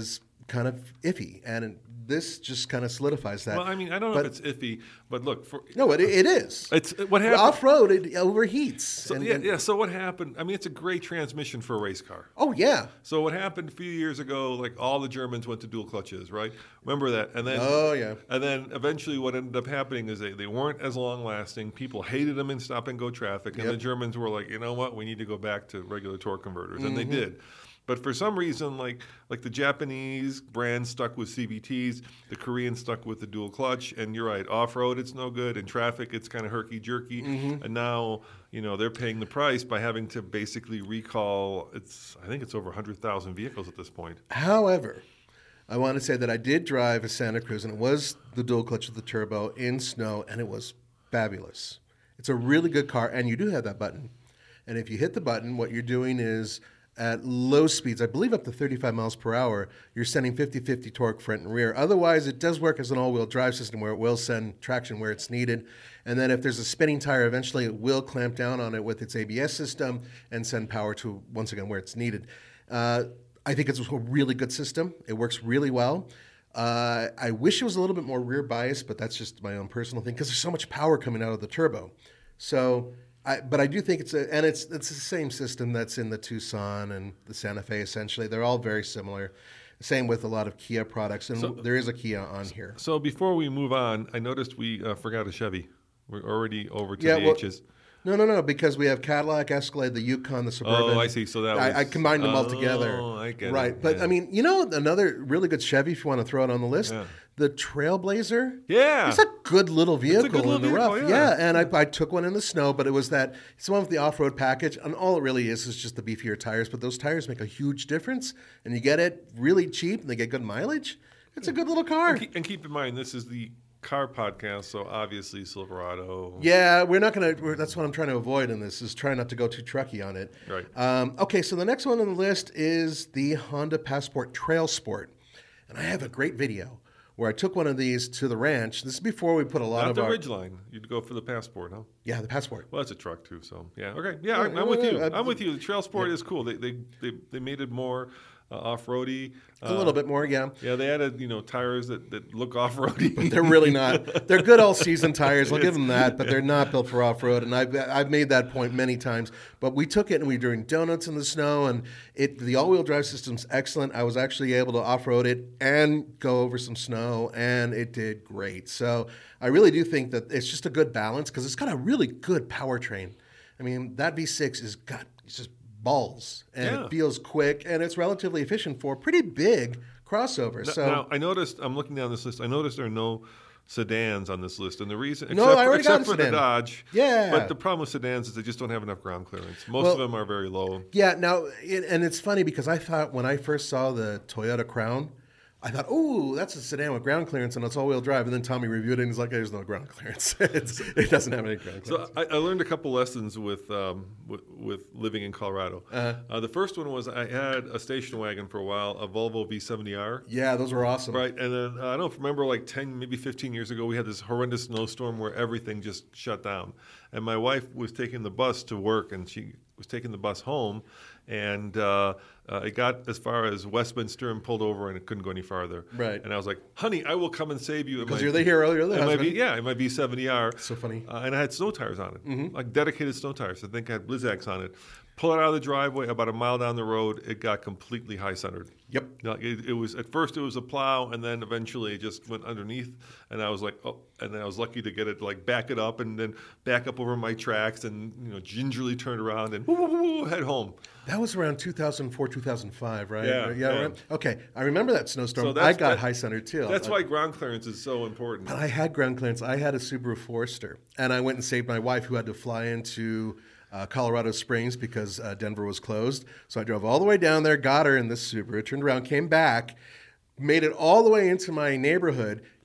kind of iffy, and this just kind of solidifies that. Well, I mean, I don't know but, if it's iffy, but look, for, no, it, it is. It's what happened off road. It overheats. So, and, yeah, and, yeah. So what happened? I mean, it's a great transmission for a race car. Oh yeah. So what happened a few years ago? Like all the Germans went to dual clutches, right? Remember that? And then oh yeah. And then eventually, what ended up happening is they, they weren't as long lasting. People hated them in stop and go traffic, and Yep. the Germans were like, you know what? We need to go back to regular torque converters, and Mm-hmm. they did. But for some reason, like like the Japanese brand stuck with C V Ts, the Koreans stuck with the dual clutch, and you're right, off road it's no good, in traffic it's kind of herky jerky, Mm-hmm. and now you know they're paying the price by having to basically recall. It's I think it's over one hundred thousand vehicles at this point. However, I want to say that I did drive a Santa Cruz, and it was the dual clutch with the turbo in snow, and it was fabulous. It's a really good car, and you do have that button. And if you hit the button, what you're doing is at low speeds, I believe up to thirty-five miles per hour, you're sending fifty-fifty torque front and rear. Otherwise, it does work as an all-wheel drive system where it will send traction where it's needed. And then if there's a spinning tire, eventually it will clamp down on it with its A B S system and send power to, once again, where it's needed. Uh, I think it's a really good system. It works really well. Uh, I wish it was a little bit more rear bias, but that's just my own personal thing because there's so much power coming out of the turbo. So, I, but I do think it's a, and it's it's the same system that's in the Tucson and the Santa Fe. Essentially, they're all very similar. Same with a lot of Kia products, and So- there is a Kia on here. So before we move on, I noticed we uh, forgot a Chevy. We're already over to Yeah, the well- H's. No, no, no, because we have Cadillac, Escalade, the Yukon, the Suburban. Oh, I see. So that I, was, I combined them all oh, together. I get right, it. but Yeah. I mean, you know, another really good Chevy, if you want to throw it on the list, Yeah. the Trailblazer. Yeah. It's a good little vehicle good little in the vehicle, rough. yeah. and I, I took one in the snow, but it was that it's the one with the off-road package, and all it really is is just the beefier tires. But those tires make a huge difference, and you get it really cheap, and they get good mileage. It's a good little car. And keep, and keep in mind, this is the car podcast, so obviously Silverado. Yeah, we're not going to. That's what I'm trying to avoid in this, is try not to go too trucky on it. Right. Um, okay, so the next one on the list is the Honda Passport Trail Sport. And I have a great video where I took one of these to the ranch. This is before we put a lot Not of the our... Ridgeline. You'd go for the Passport, huh? Yeah, the Passport. Well, that's a truck too, so yeah. Okay, yeah, Yeah, I'm, I'm with yeah, you. yeah. I'm with you. The Trail Sport is cool. They they they, they made it more uh, off-roady. A little bit more, yeah. Yeah, they added you know tires that, that look off-roady. They're really not. They're good all-season tires. I'll give them that, but they're not built for off-road. And I've I've made that point many times. But we took it and we were doing donuts in the snow, and it the all-wheel drive system's excellent. I was actually able to off-road it and go over some snow, and it did great. So I really do think that it's just a good balance because it's got a really good powertrain. I mean, that V six is got it's just balls, and Yeah. it feels quick, and it's relatively efficient for a pretty big crossover. Now- So. now I noticed. I'm looking down this list. I noticed there are no sedans on this list, and the reason No, except I for, already got except a for the sedan. Dodge. Yeah. But the problem with sedans is they just don't have enough ground clearance. Most Well- of them are very low. Yeah, now, it, and it's funny because I thought when I first saw the Toyota Crown, I thought, oh, that's a sedan with ground clearance and it's all-wheel drive. And then Tommy reviewed it and he's like, there's no ground clearance. it's, it doesn't have any ground clearance. So I, I learned a couple lessons with um, with, with living in Colorado. Uh-huh. Uh, the first one was I had a station wagon for a while, a Volvo V seventy R. yeah, those were awesome. Right, and then uh, I don't remember like ten, maybe fifteen years ago, we had this horrendous snowstorm where everything just shut down. And my wife was taking the bus to work, and she was taking the bus home, and uh, uh, it got as far as Westminster and pulled over, and it couldn't go any farther. Right. And I was like, "Honey, I will come and save you." Because you're the hero, you're the it might husband. be, yeah, it might be seventy R. So funny. Uh, and I had snow tires on it, Mm-hmm. like dedicated snow tires. I think I had Blizzaks on it. Pull it out of the driveway, about a mile down the road, it got completely high centered. Yep. Like it, it was at first it was a plow, and then eventually it just went underneath, and I was like, oh, and then I was lucky to get it like back it up and then back up over my tracks, and you know gingerly turned around and woo, woo, woo, woo, head home. That was around two thousand four, two thousand five, right? Yeah, yeah. Right? Okay, I remember that snowstorm. So I that's- got that- high center too. That's I- why ground clearance is so important. But I had ground clearance. I had a Subaru Forester, and I went and saved my wife, who had to fly into uh, Colorado Springs because uh, Denver was closed. So I drove all the way down there, got her in this Subaru, turned around, came back, made it all the way into my neighborhood,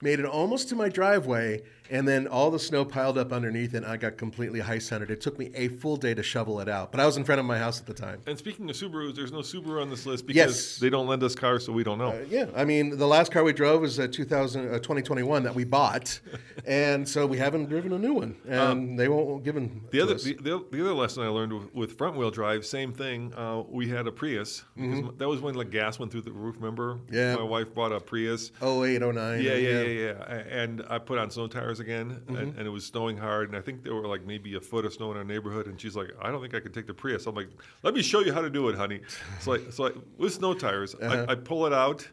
made it almost to my driveway, and then all the snow piled up underneath, and I got completely ice-centered. It took me a full day to shovel it out, but I was in front of my house at the time. And speaking of Subarus, there's no Subaru on this list because Yes. they don't lend us cars, so we don't know. Uh, yeah, I mean, the last car we drove was a two thousand, uh, twenty twenty-one that we bought, and so we haven't driven a new one, and they won't give them The to other, us. the, the, the other lesson I learned with, with front wheel drive, same thing. Uh, we had a Prius. Because that was when like gas went through the roof. Remember? Mm-hmm. Yeah. My wife bought a Prius. oh eight, oh nine Yeah, yeah, yeah, yeah. A- And I put on snow tires again, Mm-hmm. and, and it was snowing hard. And I think there were like maybe a foot of snow in our neighborhood. And she's like, "I don't think I could take the Prius." I'm like, "Let me show you how to do it, honey." So like, so I, with snow tires, Uh-huh. I, I pull it out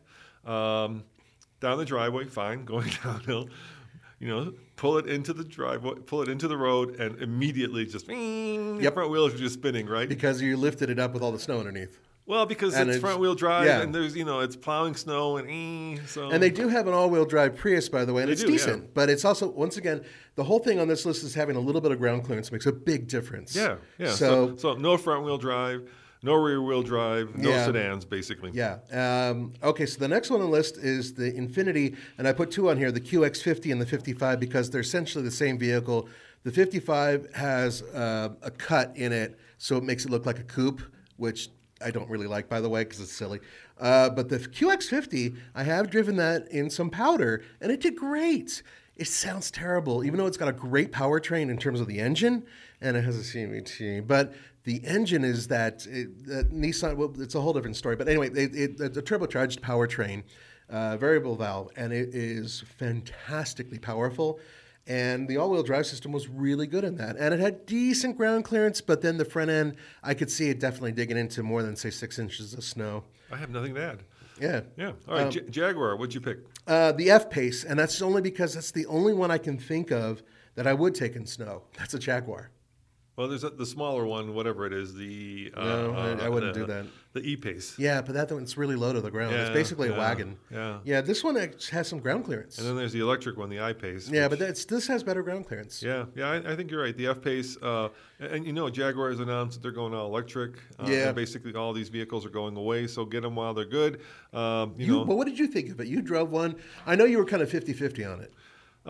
um, down the driveway, fine, going downhill. You know, pull it into the driveway, pull it into the road, and immediately just yep. Yep. front wheels are just spinning, right? Because you lifted it up with all the snow underneath. Well, because And it's, it's- front wheel drive, yeah. and there's you know it's plowing snow and eh, so. And they do have an all-wheel drive Prius, by the way, and They it's do, decent. yeah. But it's also, once again, the whole thing on this list is having a little bit of ground clearance makes a big difference. Yeah, yeah. So, So, so no front wheel drive, no rear wheel drive, no Yeah. sedans, basically. yeah. Um, okay, so the next one on the list is the Infiniti, and I put two on here, the Q X fifty and the fifty-five, because they're essentially the same vehicle. The fifty-five has uh, a cut in it, so it makes it look like a coupe, which I don't really like, by the way, because it's silly. Uh, but the Q X fifty, I have driven that in some powder, and it did great. It sounds terrible, even though it's got a great powertrain in terms of the engine, and it has a C V T. But the engine is that, it, that Nissan, well, it's a whole different story. But anyway, it, it, it's a turbocharged powertrain, uh, variable valve, and it is fantastically powerful. And the all-wheel drive system was really good in that. And it had decent ground clearance, but then the front end, I could see it definitely digging into more than, say, six inches of snow. I have nothing to add. Yeah. Yeah. All right, Um, J- Jaguar, what'd you pick? Uh, the F-Pace, and that's only because that's the only one I can think of that I would take in snow. That's a Jaguar. Well, there's a, the smaller one, whatever it is, the uh, No, I- I wouldn't the, do that. The E-Pace. Yeah, but that one's really low to the ground. it's Yeah, basically a yeah, wagon. yeah. Yeah, this one act- has some ground clearance. And then there's the electric one, the I-Pace. yeah, which- but that's, this has better ground clearance. Yeah, yeah, I, I think you're right. The F-Pace, uh, and, and you know, Jaguar has announced that they're going all electric. Uh, Yeah. and basically, all these vehicles are going away, so get them while they're good. Um, you, You, know, but what did you think of it? You drove one. I know you were kind of fifty-fifty on it.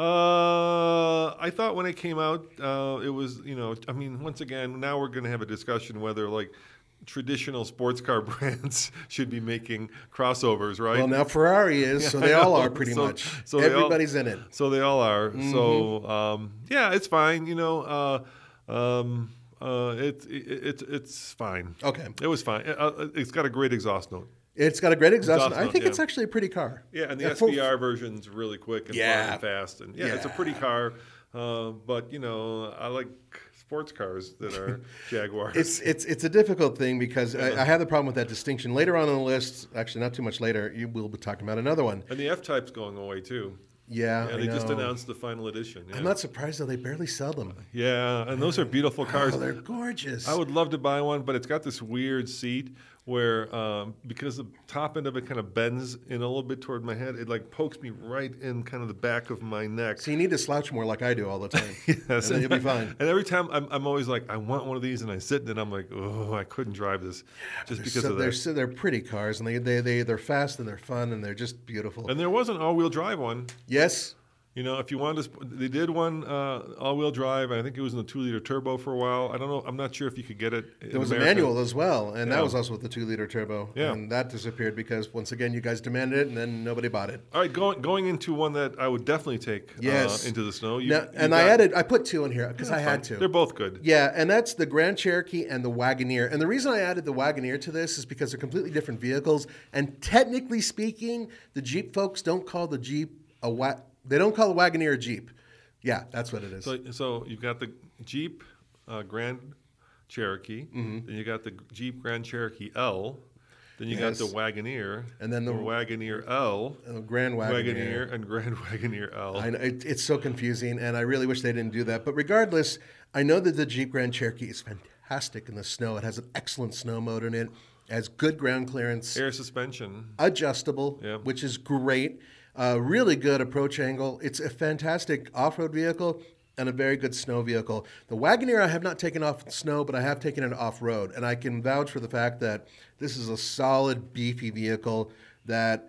Uh, I thought when it came out, uh, it was, you know, I mean, once again, now we're going to have a discussion whether like traditional sports car brands should be making crossovers, right? Well, now Ferrari is, so Yeah, they I all know. are pretty So- much. so they all- Everybody's in it. So they all are. Mm-hmm. So um, yeah, it's fine. You know, uh, um, uh, it, it, it's it's fine. Okay. It was fine. It, uh, it's got a great exhaust note. It's got a great exhaust. Exhaust I note, think yeah. it's actually a pretty car. Yeah, and the Yeah, S for- V R version's really quick and Yeah. fun and fast, and yeah, it's a Yeah. pretty car. Uh, but you know, I like sports cars that are Jaguars. It's it's it's a difficult thing because I, I have the problem with that distinction. Later on in the list, actually not too much later, you will be talking about another one. and the F-Type's going away too. Yeah, Yeah, I they just know. announced the final edition. Yeah. I'm not surprised though; they barely sell them. Yeah, and those are beautiful cars. Oh, they're gorgeous. I would love to buy one, but it's got this weird seat where, um, because the top end of it kind of bends in a little bit toward my head, it like pokes me right in kind of the back of my neck. So you need to slouch more like I do all the time. Yes, and then you'll be fine. And every time I'm, I'm always like, I want one of these, and I sit in it, and I'm like, oh, I couldn't drive this just because So of they're that. so they're pretty cars, and they they they they're fast and they're fun and they're just beautiful. And there was an all-wheel drive one. Yes, You know, if you wanted to, sp- they did one uh, all-wheel drive, and I think it was in the two-liter turbo for a while. I don't know. I'm not sure if you could get it. in there was America. a manual as well, and Yeah. that was also with the two-liter turbo. Yeah. And that disappeared because once again, you guys demanded it, and then nobody bought it. All right, going going into one that I would definitely take Yes. uh, into the snow. You, Now, you and I got- added, I put two in here because I That's had fine. to. They're both good. Yeah, and that's the Grand Cherokee and the Wagoneer. And the reason I added the Wagoneer to this is because they're completely different vehicles. And technically speaking, the Jeep folks don't call the Jeep a wa- they don't call the Wagoneer a Jeep. Yeah, that's what it is. So, so you've got the Jeep uh, Grand Cherokee, Mm-hmm. then you got the Jeep Grand Cherokee L, then you Yes. got the Wagoneer, And then the- or Wagoneer L, Uh, Grand Wagoneer. Wagoneer, and Grand Wagoneer L. I know, it, it's so confusing, and I really wish they didn't do that. But regardless, I know that the Jeep Grand Cherokee is fantastic in the snow. It has an excellent snow mode in it. It has good ground clearance. Air suspension. Adjustable, Yeah. which is great. Uh, really good approach angle. It's a fantastic off-road vehicle and a very good snow vehicle. The Wagoneer I have not taken off snow, but I have taken it off-road, and I can vouch for the fact that this is a solid, beefy vehicle that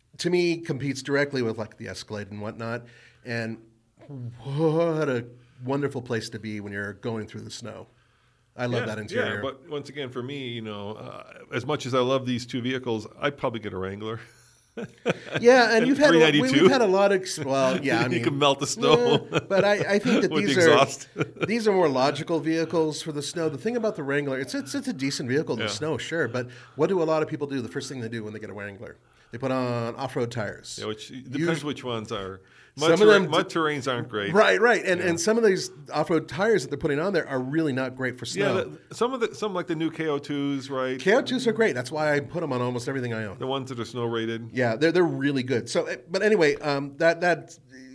to me, competes directly with like the Escalade and whatnot. And what a wonderful place to be when you're going through the snow. I love yeah, that interior. Yeah, but once again, for me, you know, uh, as much as I love these two vehicles, I'd probably get a Wrangler. Yeah, and you've had a, we, three ninety-two. we've had a lot of well, yeah, I mean, you can melt the snow. Yeah, but I, I think that With these the are exhaust. these are more logical vehicles for the snow. The thing about the Wrangler, it's it's, it's a decent vehicle in Yeah. the snow, sure, but what do a lot of people do? The first thing they do when they get a Wrangler, they put on off-road tires. Yeah, which depends You- which ones are. Some Mud, of terrain, them- mud terrains aren't great. Right, right, and and some of these off-road tires that they're putting on there are really not great for Yeah, snow. the, some of the some like the new K O twos, right? K O twos are great. That's why I put them on almost everything I own. The ones that are snow rated. Yeah, they're they're really good. So, eh, but anyway, um, that that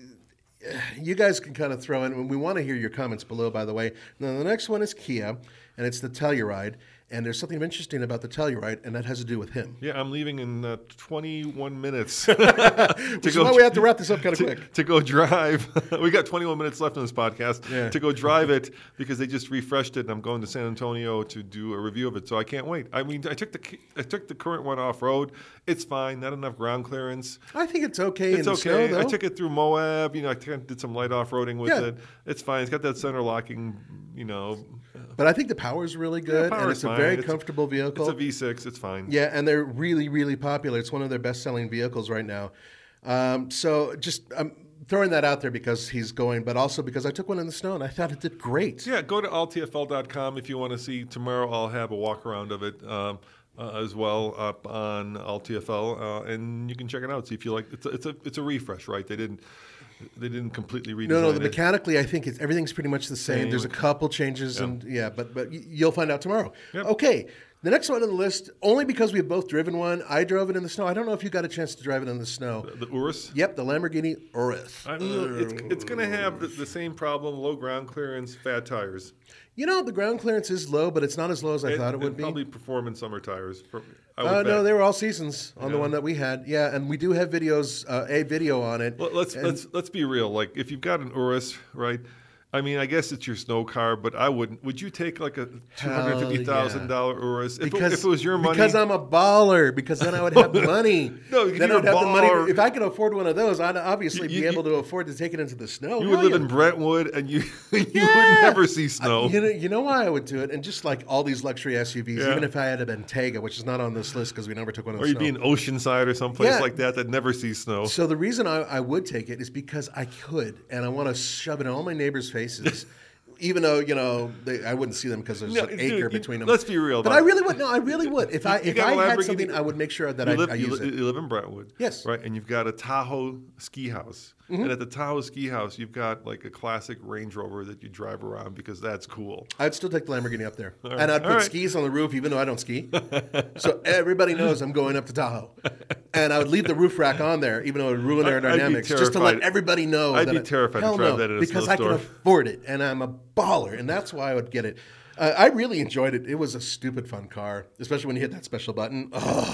uh, you guys can kind of throw in. And we want to hear your comments below. By the way, now the next one is Kia, and it's the Telluride. And there's something interesting about the Telluride, and that has to do with him. Yeah, I'm leaving in uh, twenty-one minutes. Which is why we have to wrap this up kind of to, quick. to go drive. We got twenty-one minutes left on this podcast Yeah. to go drive it because they just refreshed it, and I'm going to San Antonio to do a review of it. So I can't wait. I mean, I took the I took the current one off road. It's fine. Not enough ground clearance. I think it's okay It's in okay. the snow, though. I took it through Moab. You know, I kinda did some light off roading with Yeah. it. It's fine. It's got that center locking. You know, But I think the power is really good, and power's it's a fine. very It's- comfortable vehicle. it's a V six. It's fine. Yeah, and they're really, really popular. It's one of their best-selling vehicles right now. Um, so just I'm throwing that out there because he's going, but also because I took one in the snow and I thought it did great. Yeah, go to L T F L dot com if you want to see. Tomorrow I'll have a walk around of it um, uh, as well up on L T F L, uh, and you can check it out. See if you like. It's a, it's a it's a refresh, right? They didn't they didn't completely redesign No, no, the it. mechanically, I think it's, everything's pretty much the same. Same. There's a couple changes, and yeah, but but y- you'll find out tomorrow. Yep. Okay, the next one on the list, only because we've both driven one. I drove it in the snow. I don't know if you got a chance to drive it in the snow. The Urus. Yep, the Lamborghini Urus. I don't know. It's it's going to have the, the same problem: low ground clearance, fat tires. You know, the ground clearance is low, but it's not as low as I And- thought it and would be. Probably perform in summer tires. For, I would Uh, no, bet. they were all seasons on the Yeah. one that we had. Yeah, and we do have videos, uh, a video on it. Well, let's And- let's let's be real. Like if you've got an Urus, right? I mean, I guess it's your snow car, but I wouldn't. Would you take like a two hundred fifty thousand dollar Urus if, it- Because if it was your money? Because I'm a baller. Because then I would have money. No, then I you're would a have the money. baller. If I could afford one of those, I'd obviously You- be you- able to afford to take it into the snow. you Hell would live yeah. in Brentwood, and you you Yeah. would never see snow. I- you know, you know why I would do it, and just like all these luxury S U Vs, Yeah. even if I had a Bentayga, which is not on this list because we never took one in or the you'd snow. be in Oceanside or someplace Yeah. like that that never sees snow. So the reason I, I would take it is because I could, and I want to shove it in all my neighbors' faces. Even though you know they, I wouldn't see them because there's No, an dude, acre you- between them. let's be real But about I it. really would. No, I really would. If I You if got a I had Lamborghini- something, I would make sure that you I, live, I you, use li- it. you live in Brentwood. Yes. Mm-hmm. Right, and you've got a Tahoe ski house. And at the Tahoe ski house, you've got like a classic Range Rover that you drive around because that's cool. I'd still take the Lamborghini up there, right. and I'd All put right. skis on the roof, even though I don't ski. So everybody knows I'm going up to Tahoe, and I would leave the roof rack on there, even though it would ruin I'd be aerodynamics, just to let terrified. everybody know. I'd that be I- terrified to hell drive no, that in a because I can snowstorm. afford it, and I'm a baller, and that's why I would get it. Uh, I really enjoyed it. It was a stupid fun car, especially when you hit that special button.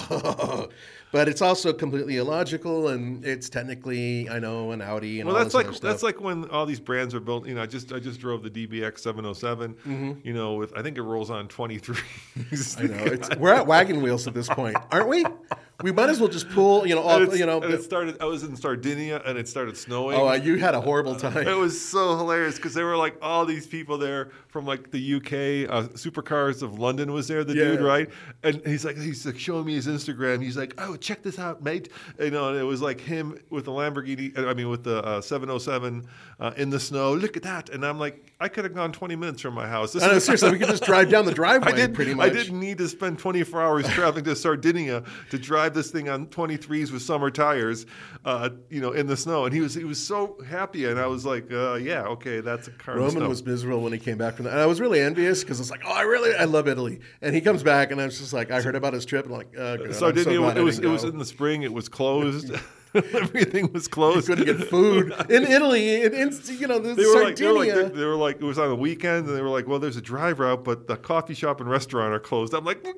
Oh. But it's also completely illogical, and it's technically, I know, an Audi and Well, all that's this like other stuff. that's like when all these brands are built. You know, I just I just drove the D B X seven oh seven. Mm-hmm. You know, with I think it rolls on twenty-threes. I know. It's, we're at wagon wheels at this point, aren't we? We might as well just pull, you know, all, And it's- you know. and it started. I was in Sardinia, and it started snowing. Oh, uh, you had a horrible time. It was so hilarious because there were like all these people there from like the U K. Uh, Supercars of London was there, the Yeah. dude, right? And he's like, he's like showing me his Instagram. He's like, oh, check this out, mate. You know, and it was like him with the Lamborghini. I mean, with the uh, seven oh seven uh, in the snow. Look at that. And I'm like, I could have gone twenty minutes from my house. This I know, is- seriously, we could just drive down the driveway I didn't, pretty much. I didn't need to spend twenty-four hours traveling to Sardinia to drive this thing on twenty-threes with summer tires, uh, you know, in the snow. And he was he was so happy, and I was like, uh, yeah, okay, that's a car. in the Roman snow. was miserable when he came back from that. And I was really envious because it's like, oh, I really, I love Italy. And he comes back, and I was just like, I heard about his trip, and I'm like, oh, God, I'm so Sardinia. glad it I was didn't it was go. in the spring. It was closed. Everything was closed. Couldn't get food in Italy. In, in you know, the They were, like, they were like Sardinia. they, they were like it was on the weekend, and they were like, well, there's a drive route, but the coffee shop and restaurant are closed. I'm like,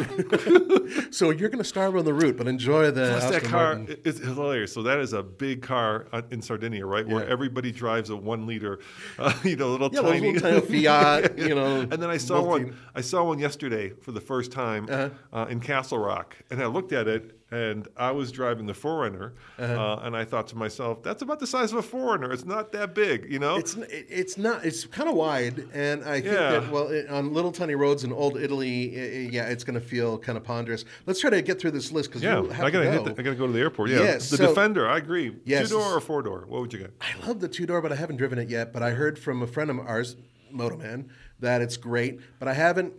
So you're going to starve on the route, but enjoy the plus that Aston car Martin. is hilarious. So that is a big car uh, in Sardinia, right, where Yeah. everybody drives a one liter, uh, you know, little Yeah, those tiny, little tiny Fiat, you know, And then I saw multi- one. I saw one yesterday for the first time Uh-huh. uh, in Castle Rock, and I looked at it. and I was driving the four runner, uh-huh. uh, and I thought to myself, that's about the size of a four runner. It's not that big, you know? It's it's not. It's kind of wide, and I think Yeah. that, well, it, on little tiny roads in Old Italy, i- i- yeah, it's going to feel kind of ponderous. Let's try to get through this list because Yeah, we'll have I gotta to hit. go. The, I gotta go to the airport. Yeah, Yes, the so- Defender. I agree. Yes. Two door or four door? What would you get? I love the two door, but I haven't driven it yet. But I heard from a friend of ours, Motoman, that it's great, but I haven't.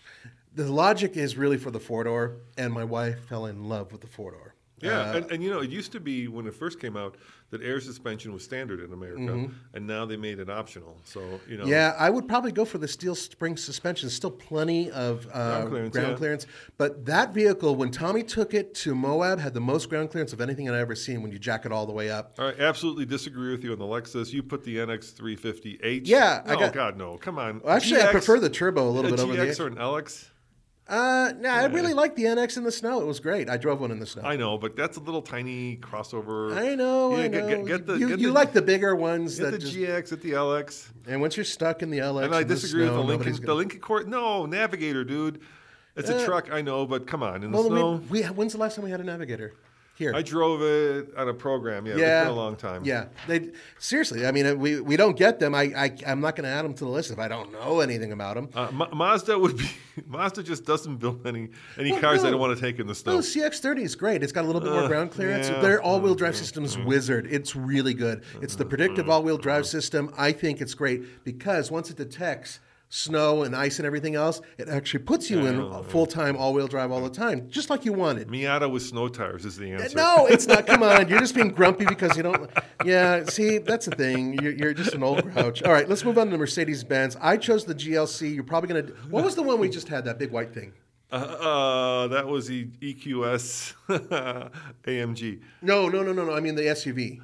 The logic is really for the four door, and my wife fell in love with the four door. Yeah, Uh, and, and you know, it used to be when it first came out that air suspension was standard in America, Mm-hmm. and now they made it optional. So you know, Yeah, I would probably go for the steel spring suspension. Still plenty of uh, Ground clearance, ground yeah. clearance. But that vehicle, when Tommy took it to Moab, had the most ground clearance of anything I've ever seen when you jack it all the way up. All right, absolutely disagree with you on the Lexus. You put the N X three fifty H. Yeah, I no, got- God, no. Come on. Well, actually, I G X prefer the turbo a little a bit over the G X H. or an L X. Uh, no, I really like the N X in the snow. It was great. I drove one in the snow. I know, but that's a little tiny crossover. I know, Yeah, I get- know. get- get the- you get you the- like the bigger ones Get that the just, G X, at the L X. and once you're stuck in the L X, And I in the disagree snow, with the nobody's Lincoln. The gonna- Lincoln Court. No, Navigator, dude. It's a Uh, truck. I know, but come on, in the Well, snow. we, we, when's the last time we had a Navigator? Here. I drove it on a program. Yeah, Yeah, it's been a long time. Yeah, they seriously. I mean, we, we don't get them. I, I I'm not going to add them to the list if I don't know anything about them. Uh, Ma- Mazda would be. Mazda just doesn't build any any Well, cars no. they don't want to take in the snow. No, C X thirty is great. It's got a little bit more Uh, ground clearance. yeah. Their all-wheel drive system is wizard. It's really good. It's the predictive all-wheel drive system. I think it's great because once it detects snow and ice and everything else, it actually puts you in full-time all-wheel drive all the time, just like you wanted. Miata with snow tires is the answer. No, it's not. Come on, you're just being grumpy because you don't. Yeah, see, that's the thing. You're, you're just an old grouch. All right, let's move on to Mercedes-Benz. I chose the G L C. You're probably gonna. What was the one we just had? That big white thing. Uh, uh, that was the E Q S A M G. No, no, no, no, no. I mean the S U V.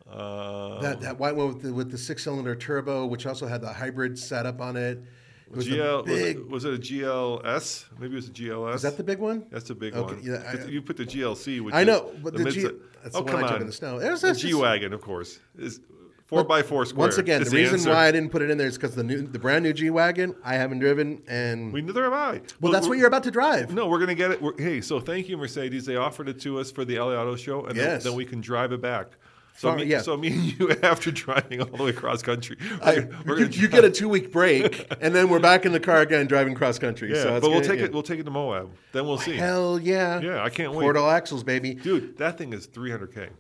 Uh, That that white one with the, with the six-cylinder turbo, which also had the hybrid setup on it. It was G L the big. was, it, was it a G L S? Maybe it was a G L S. Is that the big one? That's the big Okay, one. yeah, I- But you put the G L C, which I is know, but the G- mid- that's oh, the one come I took on. in the snow. It was- the it's just- G wagon, of course, is four by four square. Once again, is the reason answer. why I didn't put it in there is because the new, the brand new G wagon I haven't driven, and We neither have I. well, that's what you're about to drive. No, we're gonna get it. We're, hey, so thank you, Mercedes. They offered it to us for the L A Auto Show, and Yes. then, then we can drive it back. So Far- me, yeah. so me and you, after driving all the way across country, we're I, gonna- we're you, gonna you get a two week break, and then we're back in the car again driving cross country. yeah, so it's but we'll gonna- take yeah. it. We'll take it to Moab. Then we'll see. Hell yeah! Yeah, I can't wait. Portal axles, baby. Dude, that thing is three hundred K.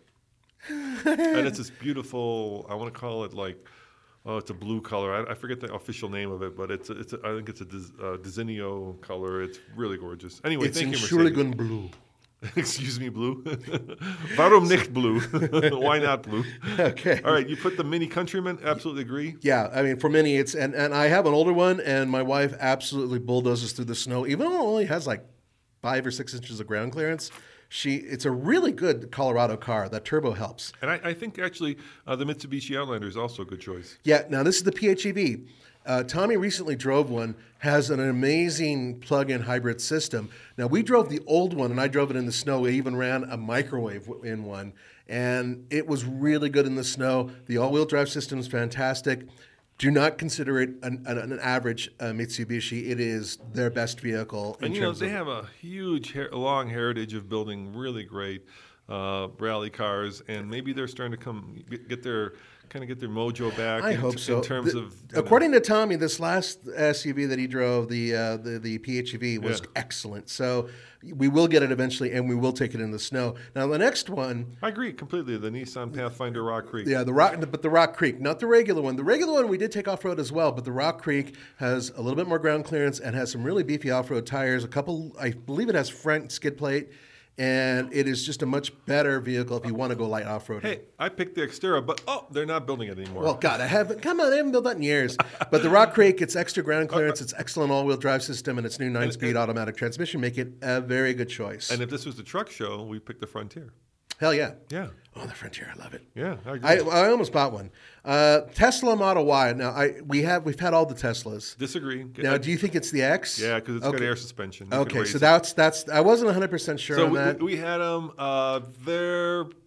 And it's this beautiful, I want to call it like, oh, it's a blue color. I, I forget the official name of it, but it's a, it's a, I think it's a Dis, uh, Dizinio color. It's really gorgeous. Anyway, It's thank in you, Mercedes. Entschuldigung blue. Excuse me, blue. Warum nicht blue? Why not blue? Okay. All right, you put the Mini Countryman. Absolutely agree. Yeah, I mean, for many, it's and, and I have an older one, and my wife absolutely bulldozes through the snow, even though it only has like five or six inches of ground clearance. She, it's a really good Colorado car. That turbo helps. And I, I think actually uh, the Mitsubishi Outlander is also a good choice. Yeah. Now this is the P H E V. Uh, Tommy recently drove one. Has an amazing plug-in hybrid system. Now we drove the old one, and I drove it in the snow. It even ran a microwave w- in one, and it was really good in the snow. The all-wheel drive system is fantastic. Do not consider it an, an, an average uh, Mitsubishi. It is their best vehicle. In And you know terms they of, have a huge, her- long heritage of building really great uh, rally cars, and maybe they're starting to come get, get their kind of get their mojo back. I in, hope so. In terms The- of you know, according to Tommy, this last S U V that he drove, the uh, the, the P H E V, was Yeah. excellent. So we will get it eventually, and we will take it in the snow. Now the next one, I agree completely. The Nissan Pathfinder Rock Creek. yeah, the rock, but the Rock Creek, not the regular one. The regular one we did take off road as well, but the Rock Creek has a little bit more ground clearance and has some really beefy off road tires. A couple, I believe it has front skid plate. And it is just a much better vehicle if you want to go light off road. Hey, I picked the Xterra, but oh, they're not building it anymore. Well, God, I haven't. Come on, I haven't built that in years. But the Rock Creek, it's extra ground clearance, it's excellent all-wheel drive system, and its new nine-speed automatic transmission make it a very good choice. and if this was the truck show, we picked the Frontier. Hell yeah! Yeah, Oh, the Frontier, I love it. yeah, I agree. I, I almost bought one. Uh, Tesla Model Y. Now, I we have we've had all the Teslas. Disagree. Now, do you think it's the X? Yeah, because it's okay. got air suspension. You can Okay, raise so it. that's that's. I wasn't one hundred percent sure So on we, that. we had them. Uh, they're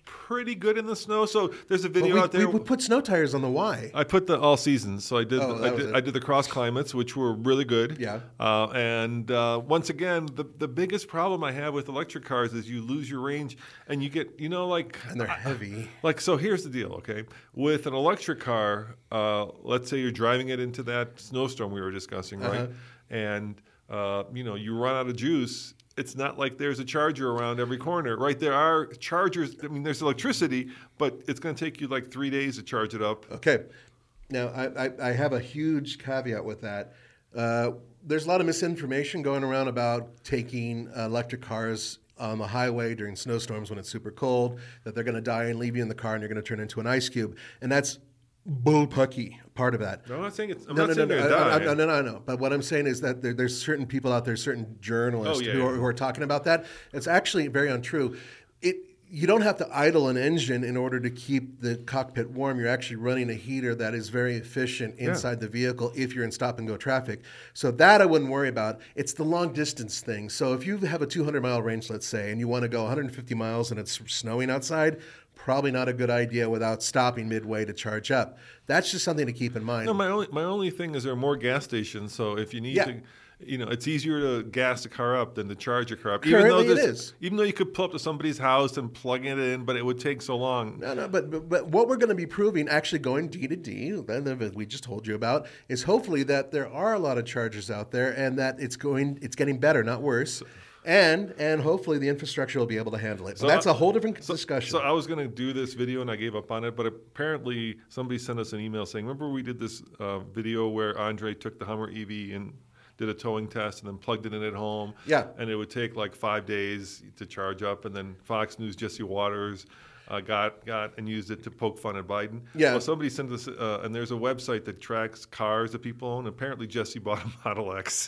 pretty good in the snow. So there's a video we, out there. We, we put snow tires on the Y. I put the all seasons. So I did. Oh, the, I that was did. it. I did the cross climates, which were really good. Yeah. Uh, and uh, once again, the the biggest problem I have with electric cars is you lose your range, and you get you know like And they're heavy. like so. Here's the deal. Okay, with an electric car, uh, let's say you're driving it into that snowstorm we were discussing, right? Uh-huh. And uh, you know you run out of juice. It's not like there's a charger around every corner, right? There are chargers. I mean, there's electricity, but it's going to take you like three days to charge it up. Okay. Now, I, I, I have a huge caveat with that. Uh, there's a lot of misinformation going around about taking uh, electric cars on the highway during snowstorms when it's super cold, that they're going to die and leave you in the car and you're going to turn into an ice cube. And that's bullpucky, part of that. No, I'm not saying it's. I'm No, not no, saying no, they're no, gonna I- die. I- no, no, no. But what I'm saying is that there, there's certain people out there, certain journalists Oh, yeah, who, yeah. are, who are talking about that. It's actually very untrue. It you don't have to idle an engine in order to keep the cockpit warm. You're actually running a heater that is very efficient inside the vehicle if you're in stop and go traffic. So that I wouldn't worry about. It's the long distance thing. So if you have a two hundred mile range, let's say, and you want to go one hundred fifty miles and it's snowing outside, probably not a good idea without stopping midway to charge up. That's just something to keep in mind. No, my only my only thing is there are more gas stations. So if you need Yeah. to, you know, it's easier to gas a car up than to charge a car up. Currently it this- is. Even though you could pull up to somebody's house and plug it in, but it would take so long. No, no, but, but but what we're going to be proving, actually going D to D, that we just told you about, is hopefully that there are a lot of chargers out there, and that it's going, it's getting better, not worse, and and hopefully the infrastructure will be able to handle it. So that's I- a whole different discussion. So I was going to do this video and I gave up on it, but apparently somebody sent us an email saying, remember we did this uh, video where Andre took the Hummer E V and did a towing test and then plugged it in at home. Yeah. And it would take like five days to charge up. And then Fox News, Jesse Waters uh, got got and used it to poke fun at Biden. Yeah. Well, somebody sent us, uh, and there's a website that tracks cars that people own. Apparently Jesse bought a Model X.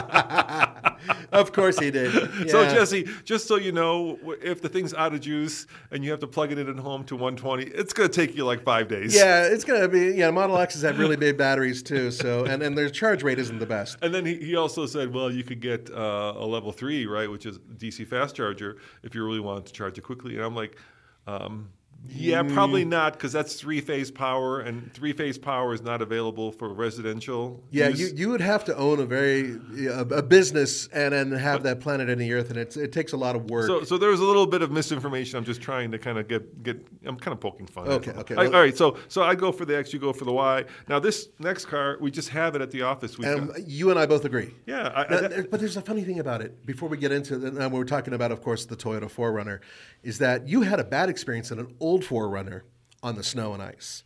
Of course he did. So Yeah. Jesse, just so you know, if the thing's out of juice and you have to plug it in at home to one twenty, it's going to take you like five days. Yeah, it's going to be, yeah, Model X's have really big batteries too, so, and, and their charge rate isn't the best. And then he, he also said, well, you could get uh, a level three, right, which is D C fast charger, if you really wanted to charge it quickly. And I'm like, um, yeah, probably not, because that's three-phase power, and three-phase power is not available for residential Yeah, use. you, you would have to own a very a, a business and then have that planet in the earth, and it's, it takes a lot of work. So, so there's a little bit of misinformation. I'm just trying to kind of get, get. I'm kind of poking fun. Okay, at it. okay, All right, well- all right, so, so I go for the X, you go for the Y. Now, this next car, we just have it at the office. We've and got, you and I both agree. yeah, I, Now, I, there- but there's a funny thing about it. Before we get into it, and we're talking about, of course, the Toyota four runner, is that you had a bad experience in an old four runner on the snow and ice.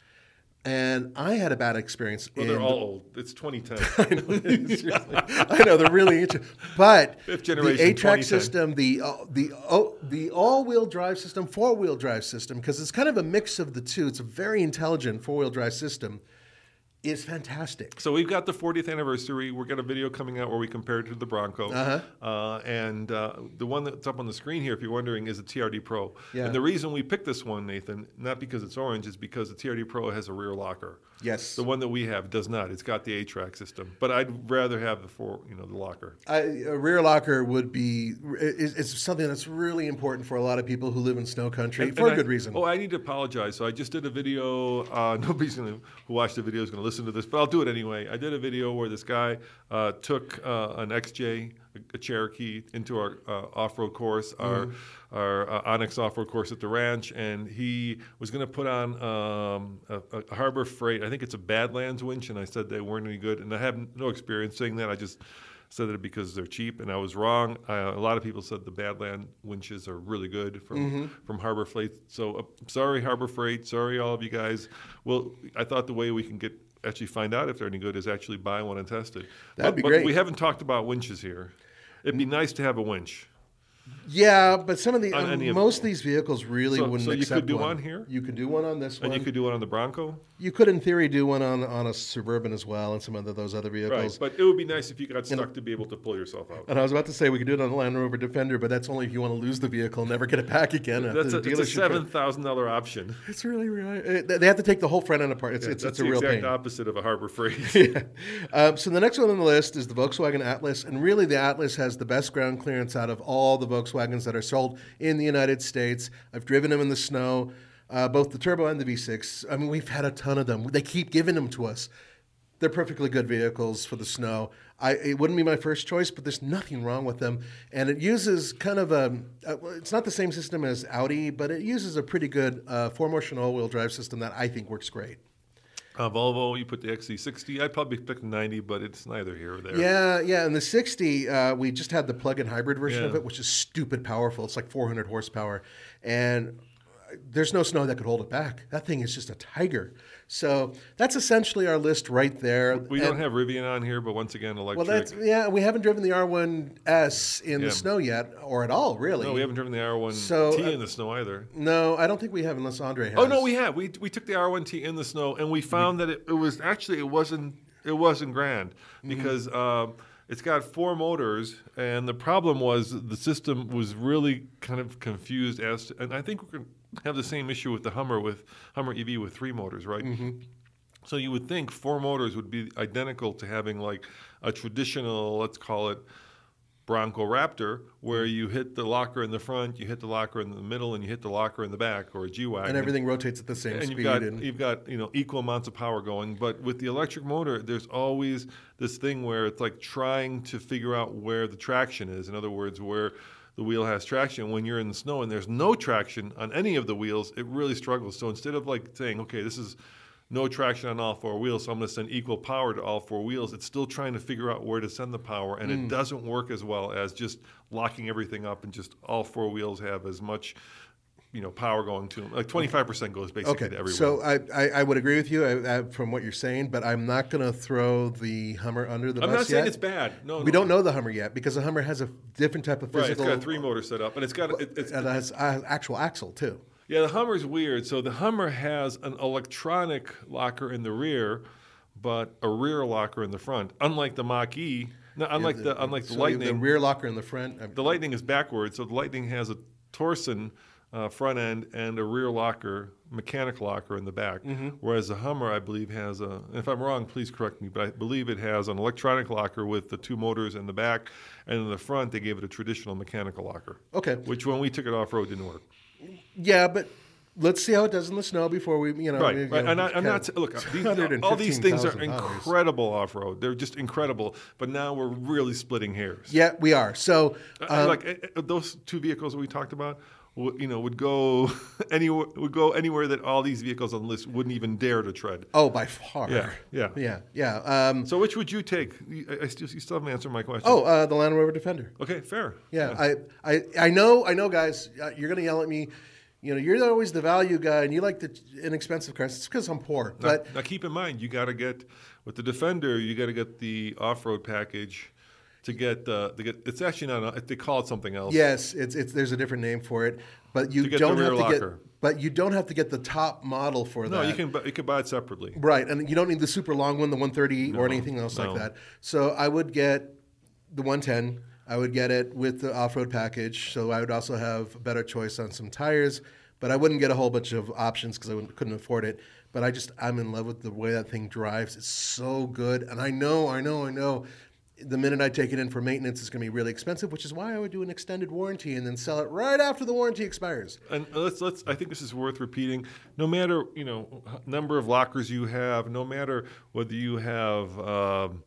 And I had a bad experience well, in they're the- all old. It's twenty ten. Seriously. I know they're really interesting, but Fifth generation, the A-Track twenty ten. system, the uh, the oh, the all-wheel drive system, four-wheel drive system, because it's kind of a mix of the two. It's a very intelligent four-wheel drive system. Is fantastic. So we've got the fortieth anniversary. We've got a video coming out where we compare it to the Bronco. Uh-huh. Uh, and uh, the one that's up on the screen here, if you're wondering, is a T R D Pro. Yeah. And the reason we picked this one, Nathan, not because it's orange, is because the T R D Pro has a rear locker. Yes. The one that we have does not. It's got the A-Track system. But I'd rather have the four, you know, the locker. I, a rear locker would be is, is something that's really important for a lot of people who live in snow country And- for and a good I- reason. Oh, I need to apologize. So I just did a video. Uh, nobody's gonna who watched the video is going to listen to this, but I'll do it anyway. I did a video where this guy uh, took uh, an X J, a, a Cherokee, into our uh, off-road course, our our uh, Onyx off-road course at the ranch, and he was going to put on um, a, a Harbor Freight. I think it's a Badlands winch, and I said they weren't any good, and I have no experience saying that. I just said it because they're cheap, and I was wrong. Uh, a lot of people said the Badland winches are really good from from Harbor Freight. So uh, sorry, Harbor Freight. Sorry, all of you guys. Well, I thought the way we can get actually find out if they're any good is actually buy one and test it. That'd but, be but great. we haven't talked about winches here. It'd be nice to have a winch. Yeah, but some of the On um, any of- most of these vehicles really So- wouldn't so you accept could do one. one here? You could do one on this one. And you could do it on the Bronco. You could, in theory, do one on on a Suburban as well, and some of the, those other vehicles. Right. But it would be nice if you got stuck to be able to pull yourself out. And I was about to say we could do it on the Land Rover Defender, but that's only if you want to lose the vehicle and never get it back again. after That's a, the it's a dealership. seven thousand dollar option. It's really, really. uh, They have to take the whole front end apart. It's it's, That's it's a the real exact pain. opposite of a Harbor Freight. Yeah. Um, so the next one on the list is the Volkswagen Atlas, and really the Atlas has the best ground clearance out of all the Volkswagens that are sold in the United States. I've driven them in the snow, uh, both the turbo and the V six. I mean, we've had a ton of them. They keep giving them to us. They're perfectly good vehicles for the snow. I, it wouldn't be my first choice, but there's nothing wrong with them. And it uses kind of a, a it's not the same system as Audi, but it uses a pretty good uh, four-motion all-wheel drive system that I think works great. Uh, Volvo, you put the X C sixty. I'd probably pick the ninety, but it's neither here or there. Yeah, yeah. And the sixty, uh, we just had the plug-in hybrid version Yeah. of it, which is stupid powerful. It's like four hundred horsepower. And there's no snow that could hold it back. That thing is just a tiger. So that's essentially our list right there. We and, don't have Rivian on here, but once again, electric. Well, that's yeah. We haven't driven the R one S in Yeah. the snow yet, or at all, really. No, we haven't driven the R one T So, uh, in the snow either. No, I don't think we have, unless Andre has. Oh no, we have. We we took the R one T in the snow, and we found that it, it was actually it wasn't it wasn't grand because um, it's got four motors, and the problem was the system was really kind of confused as to, and I think we're going to have the same issue with the Hummer with Hummer E V with three motors, right? Mm-hmm. So you would think four motors would be identical to having like a traditional, let's call it Bronco Raptor, where you hit the locker in the front, you hit the locker in the middle, and you hit the locker in the back, or a G-Wagon. And everything rotates at the same and speed. you've got, and you've got you know equal amounts of power going. But with the electric motor, there's always this thing where it's like trying to figure out where the traction is. In other words, where the wheel has traction. When you're in the snow and there's no traction on any of the wheels, it really struggles. So instead of like saying, okay, this is no traction on all four wheels, so I'm going to send equal power to all four wheels, it's still trying to figure out where to send the power, and Mm. it doesn't work as well as just locking everything up and just all four wheels have as much you know, power going to them. Like twenty-five percent goes basically okay, to every so wheel. I, I, I would agree with you I, I, from what you're saying, but I'm not going to throw the Hummer under the I'm bus not saying yet. it's bad. No, We no. don't know the Hummer yet because the Hummer has a different type of Right, physical. it's got a three motor setup, and it's got it, it's and it has uh, actual axle too. yeah. The Hummer's weird. So the Hummer has an electronic locker in the rear, but a rear locker in the front. Unlike the Mach-E, no, unlike Yeah, the unlike the so Lightning, the rear locker in the front. uh, the Lightning is backwards. So the Lightning has a Torsen uh, front end and a rear locker, mechanical locker in the back. Mm-hmm. Whereas the Hummer, I believe, has a. And if I'm wrong, please correct me. But I believe it has an electronic locker with the two motors in the back, and in the front they gave it a traditional mechanical locker. Okay. Which, when we took it off road, didn't work. Yeah, but let's see how it does in the snow before we, you know. Right, we, right. you know, And I, I'm not count look. These, all these things are one hundred fifteen thousand dollars. incredible off road. They're just incredible. But now we're really splitting hairs. Yeah, we are. So, Uh, um, like uh, uh, those two vehicles that we talked about, w- you know, would go anywhere. Would go anywhere that all these vehicles on the list wouldn't even dare to tread. oh, by far. Yeah, yeah. yeah, yeah. Um, So, which would you take? You- I, I still, you still haven't answered my question. oh, uh, the Land Rover Defender. okay, fair. Yeah, I, I, I know, I know, guys. Uh, you're gonna yell at me. You know, you're always the value guy, and you like the inexpensive cars. It's because I'm poor. Now, But now keep in mind, you got to get with the Defender. You got to get the off-road package to get uh, to get. It's actually not. A, they call it something else. yes, it's it's there's a different name for it. But you To get the don't rear have to locker. get. But you don't have to get the top model for No, that. you can. bu- You can buy it separately. Right, and you don't need the super long one, the one thirty or anything else no. like that. So I would get the one ten. I would get it with the off-road package. So I would also have a better choice on some tires, but I wouldn't get a whole bunch of options because I wouldn't- couldn't afford it. But I just I'm in love with the way that thing drives. It's so good, and I know, I know, I know. The minute I take it in for maintenance, it's going to be really expensive, which is why I would do an extended warranty and then sell it right after the warranty expires. And let's let's. I think this is worth repeating. No matter you know h- number of lockers you have, no matter whether you have um,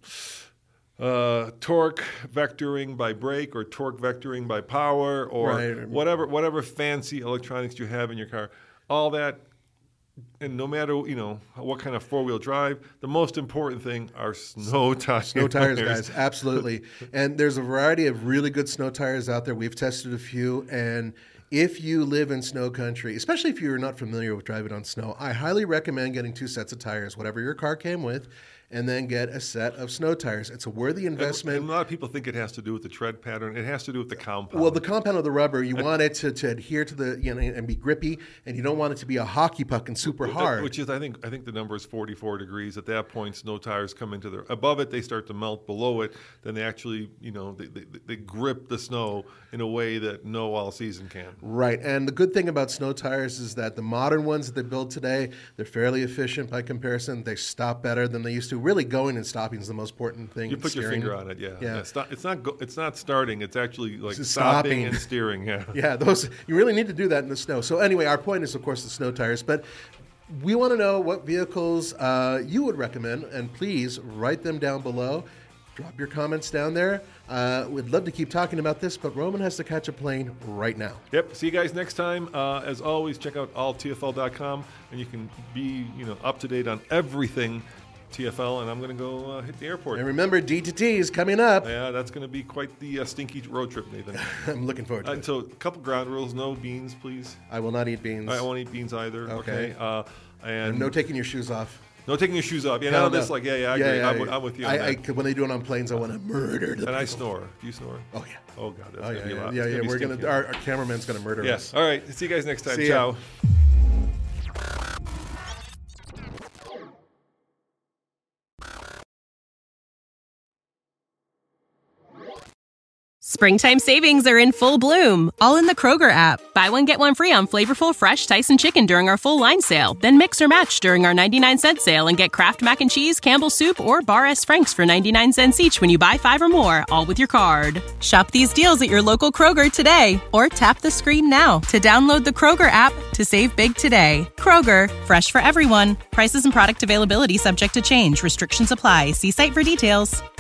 uh, torque vectoring by brake or torque vectoring by power or Right. whatever whatever fancy electronics you have in your car, all that. And no matter you know what kind of four wheel drive, the most important thing are snow tires. Snow tires, guys, absolutely. And there's a variety of really good snow tires out there. We've tested a few, and if you live in snow country, especially if you're not familiar with driving on snow, I highly recommend getting two sets of tires, whatever your car came with, and then get a set of snow tires. It's a worthy investment. And a lot of people think it has to do with the tread pattern. It has to do with the compound. Well, the compound of the rubber, you want it to, to adhere to the, you know, and be grippy, and you don't want it to be a hockey puck and super hard. Which is, I think, I think the number is forty-four degrees. At that point, snow tires come into their above it. They start to melt. Below it, then they actually, you know, they, they, they grip the snow in a way that no all season can. Right, and the good thing about snow tires is that the modern ones that they build today, they're fairly efficient by comparison. They stop better than they used to. really going and stopping is the most important thing. You put steering. your finger on it, yeah. Yeah. yeah it's, not, it's, not go, it's not starting. It's actually like It's stopping, stopping. and steering, yeah. Yeah, those you really need to do that in the snow. So anyway, our point is, of course, the snow tires. But we want to know what vehicles uh, you would recommend, and please write them down below. Drop your comments down there. Uh, we'd love to keep talking about this, but Roman has to catch a plane right now. Yep. See you guys next time. Uh, as always, check out all T F L dot com, and you can be you know up to date on everything T F L. And I'm going to go uh, hit the airport. And remember, D two T is coming up. Yeah, that's going to be quite the uh, stinky road trip, Nathan. I'm looking forward to Uh, it. so, a couple ground rules: no beans, please. I will not eat beans. I won't eat beans either. Okay. Okay. Uh, and And no taking your shoes off. no taking your shoes off. Yeah, Hell none of no. this. Like, yeah, yeah, I agree. I'm, I'm with you. On I, that. I, when they do it on planes, I want to murder the and I people. snore. Do you snore? Oh, yeah. Oh God, that's Oh, gonna yeah, be a yeah, lot. yeah. It's yeah. be We're stinky. gonna, our, our cameraman's going to murder Yeah. us. All right. See you guys next time. See ya. Ciao. Springtime savings are in full bloom, all in the Kroger app. Buy one, get one free on flavorful, fresh Tyson chicken during our full line sale. Then mix or match during our ninety-nine cent sale and get Kraft Mac and Cheese, Campbell's Soup, or Bar S. Frank's for ninety-nine cents each when you buy five or more, all with your card. Shop these deals at your local Kroger today, or tap the screen now to download the Kroger app to save big today. Kroger, fresh for everyone. Prices and product availability subject to change. Restrictions apply. See site for details.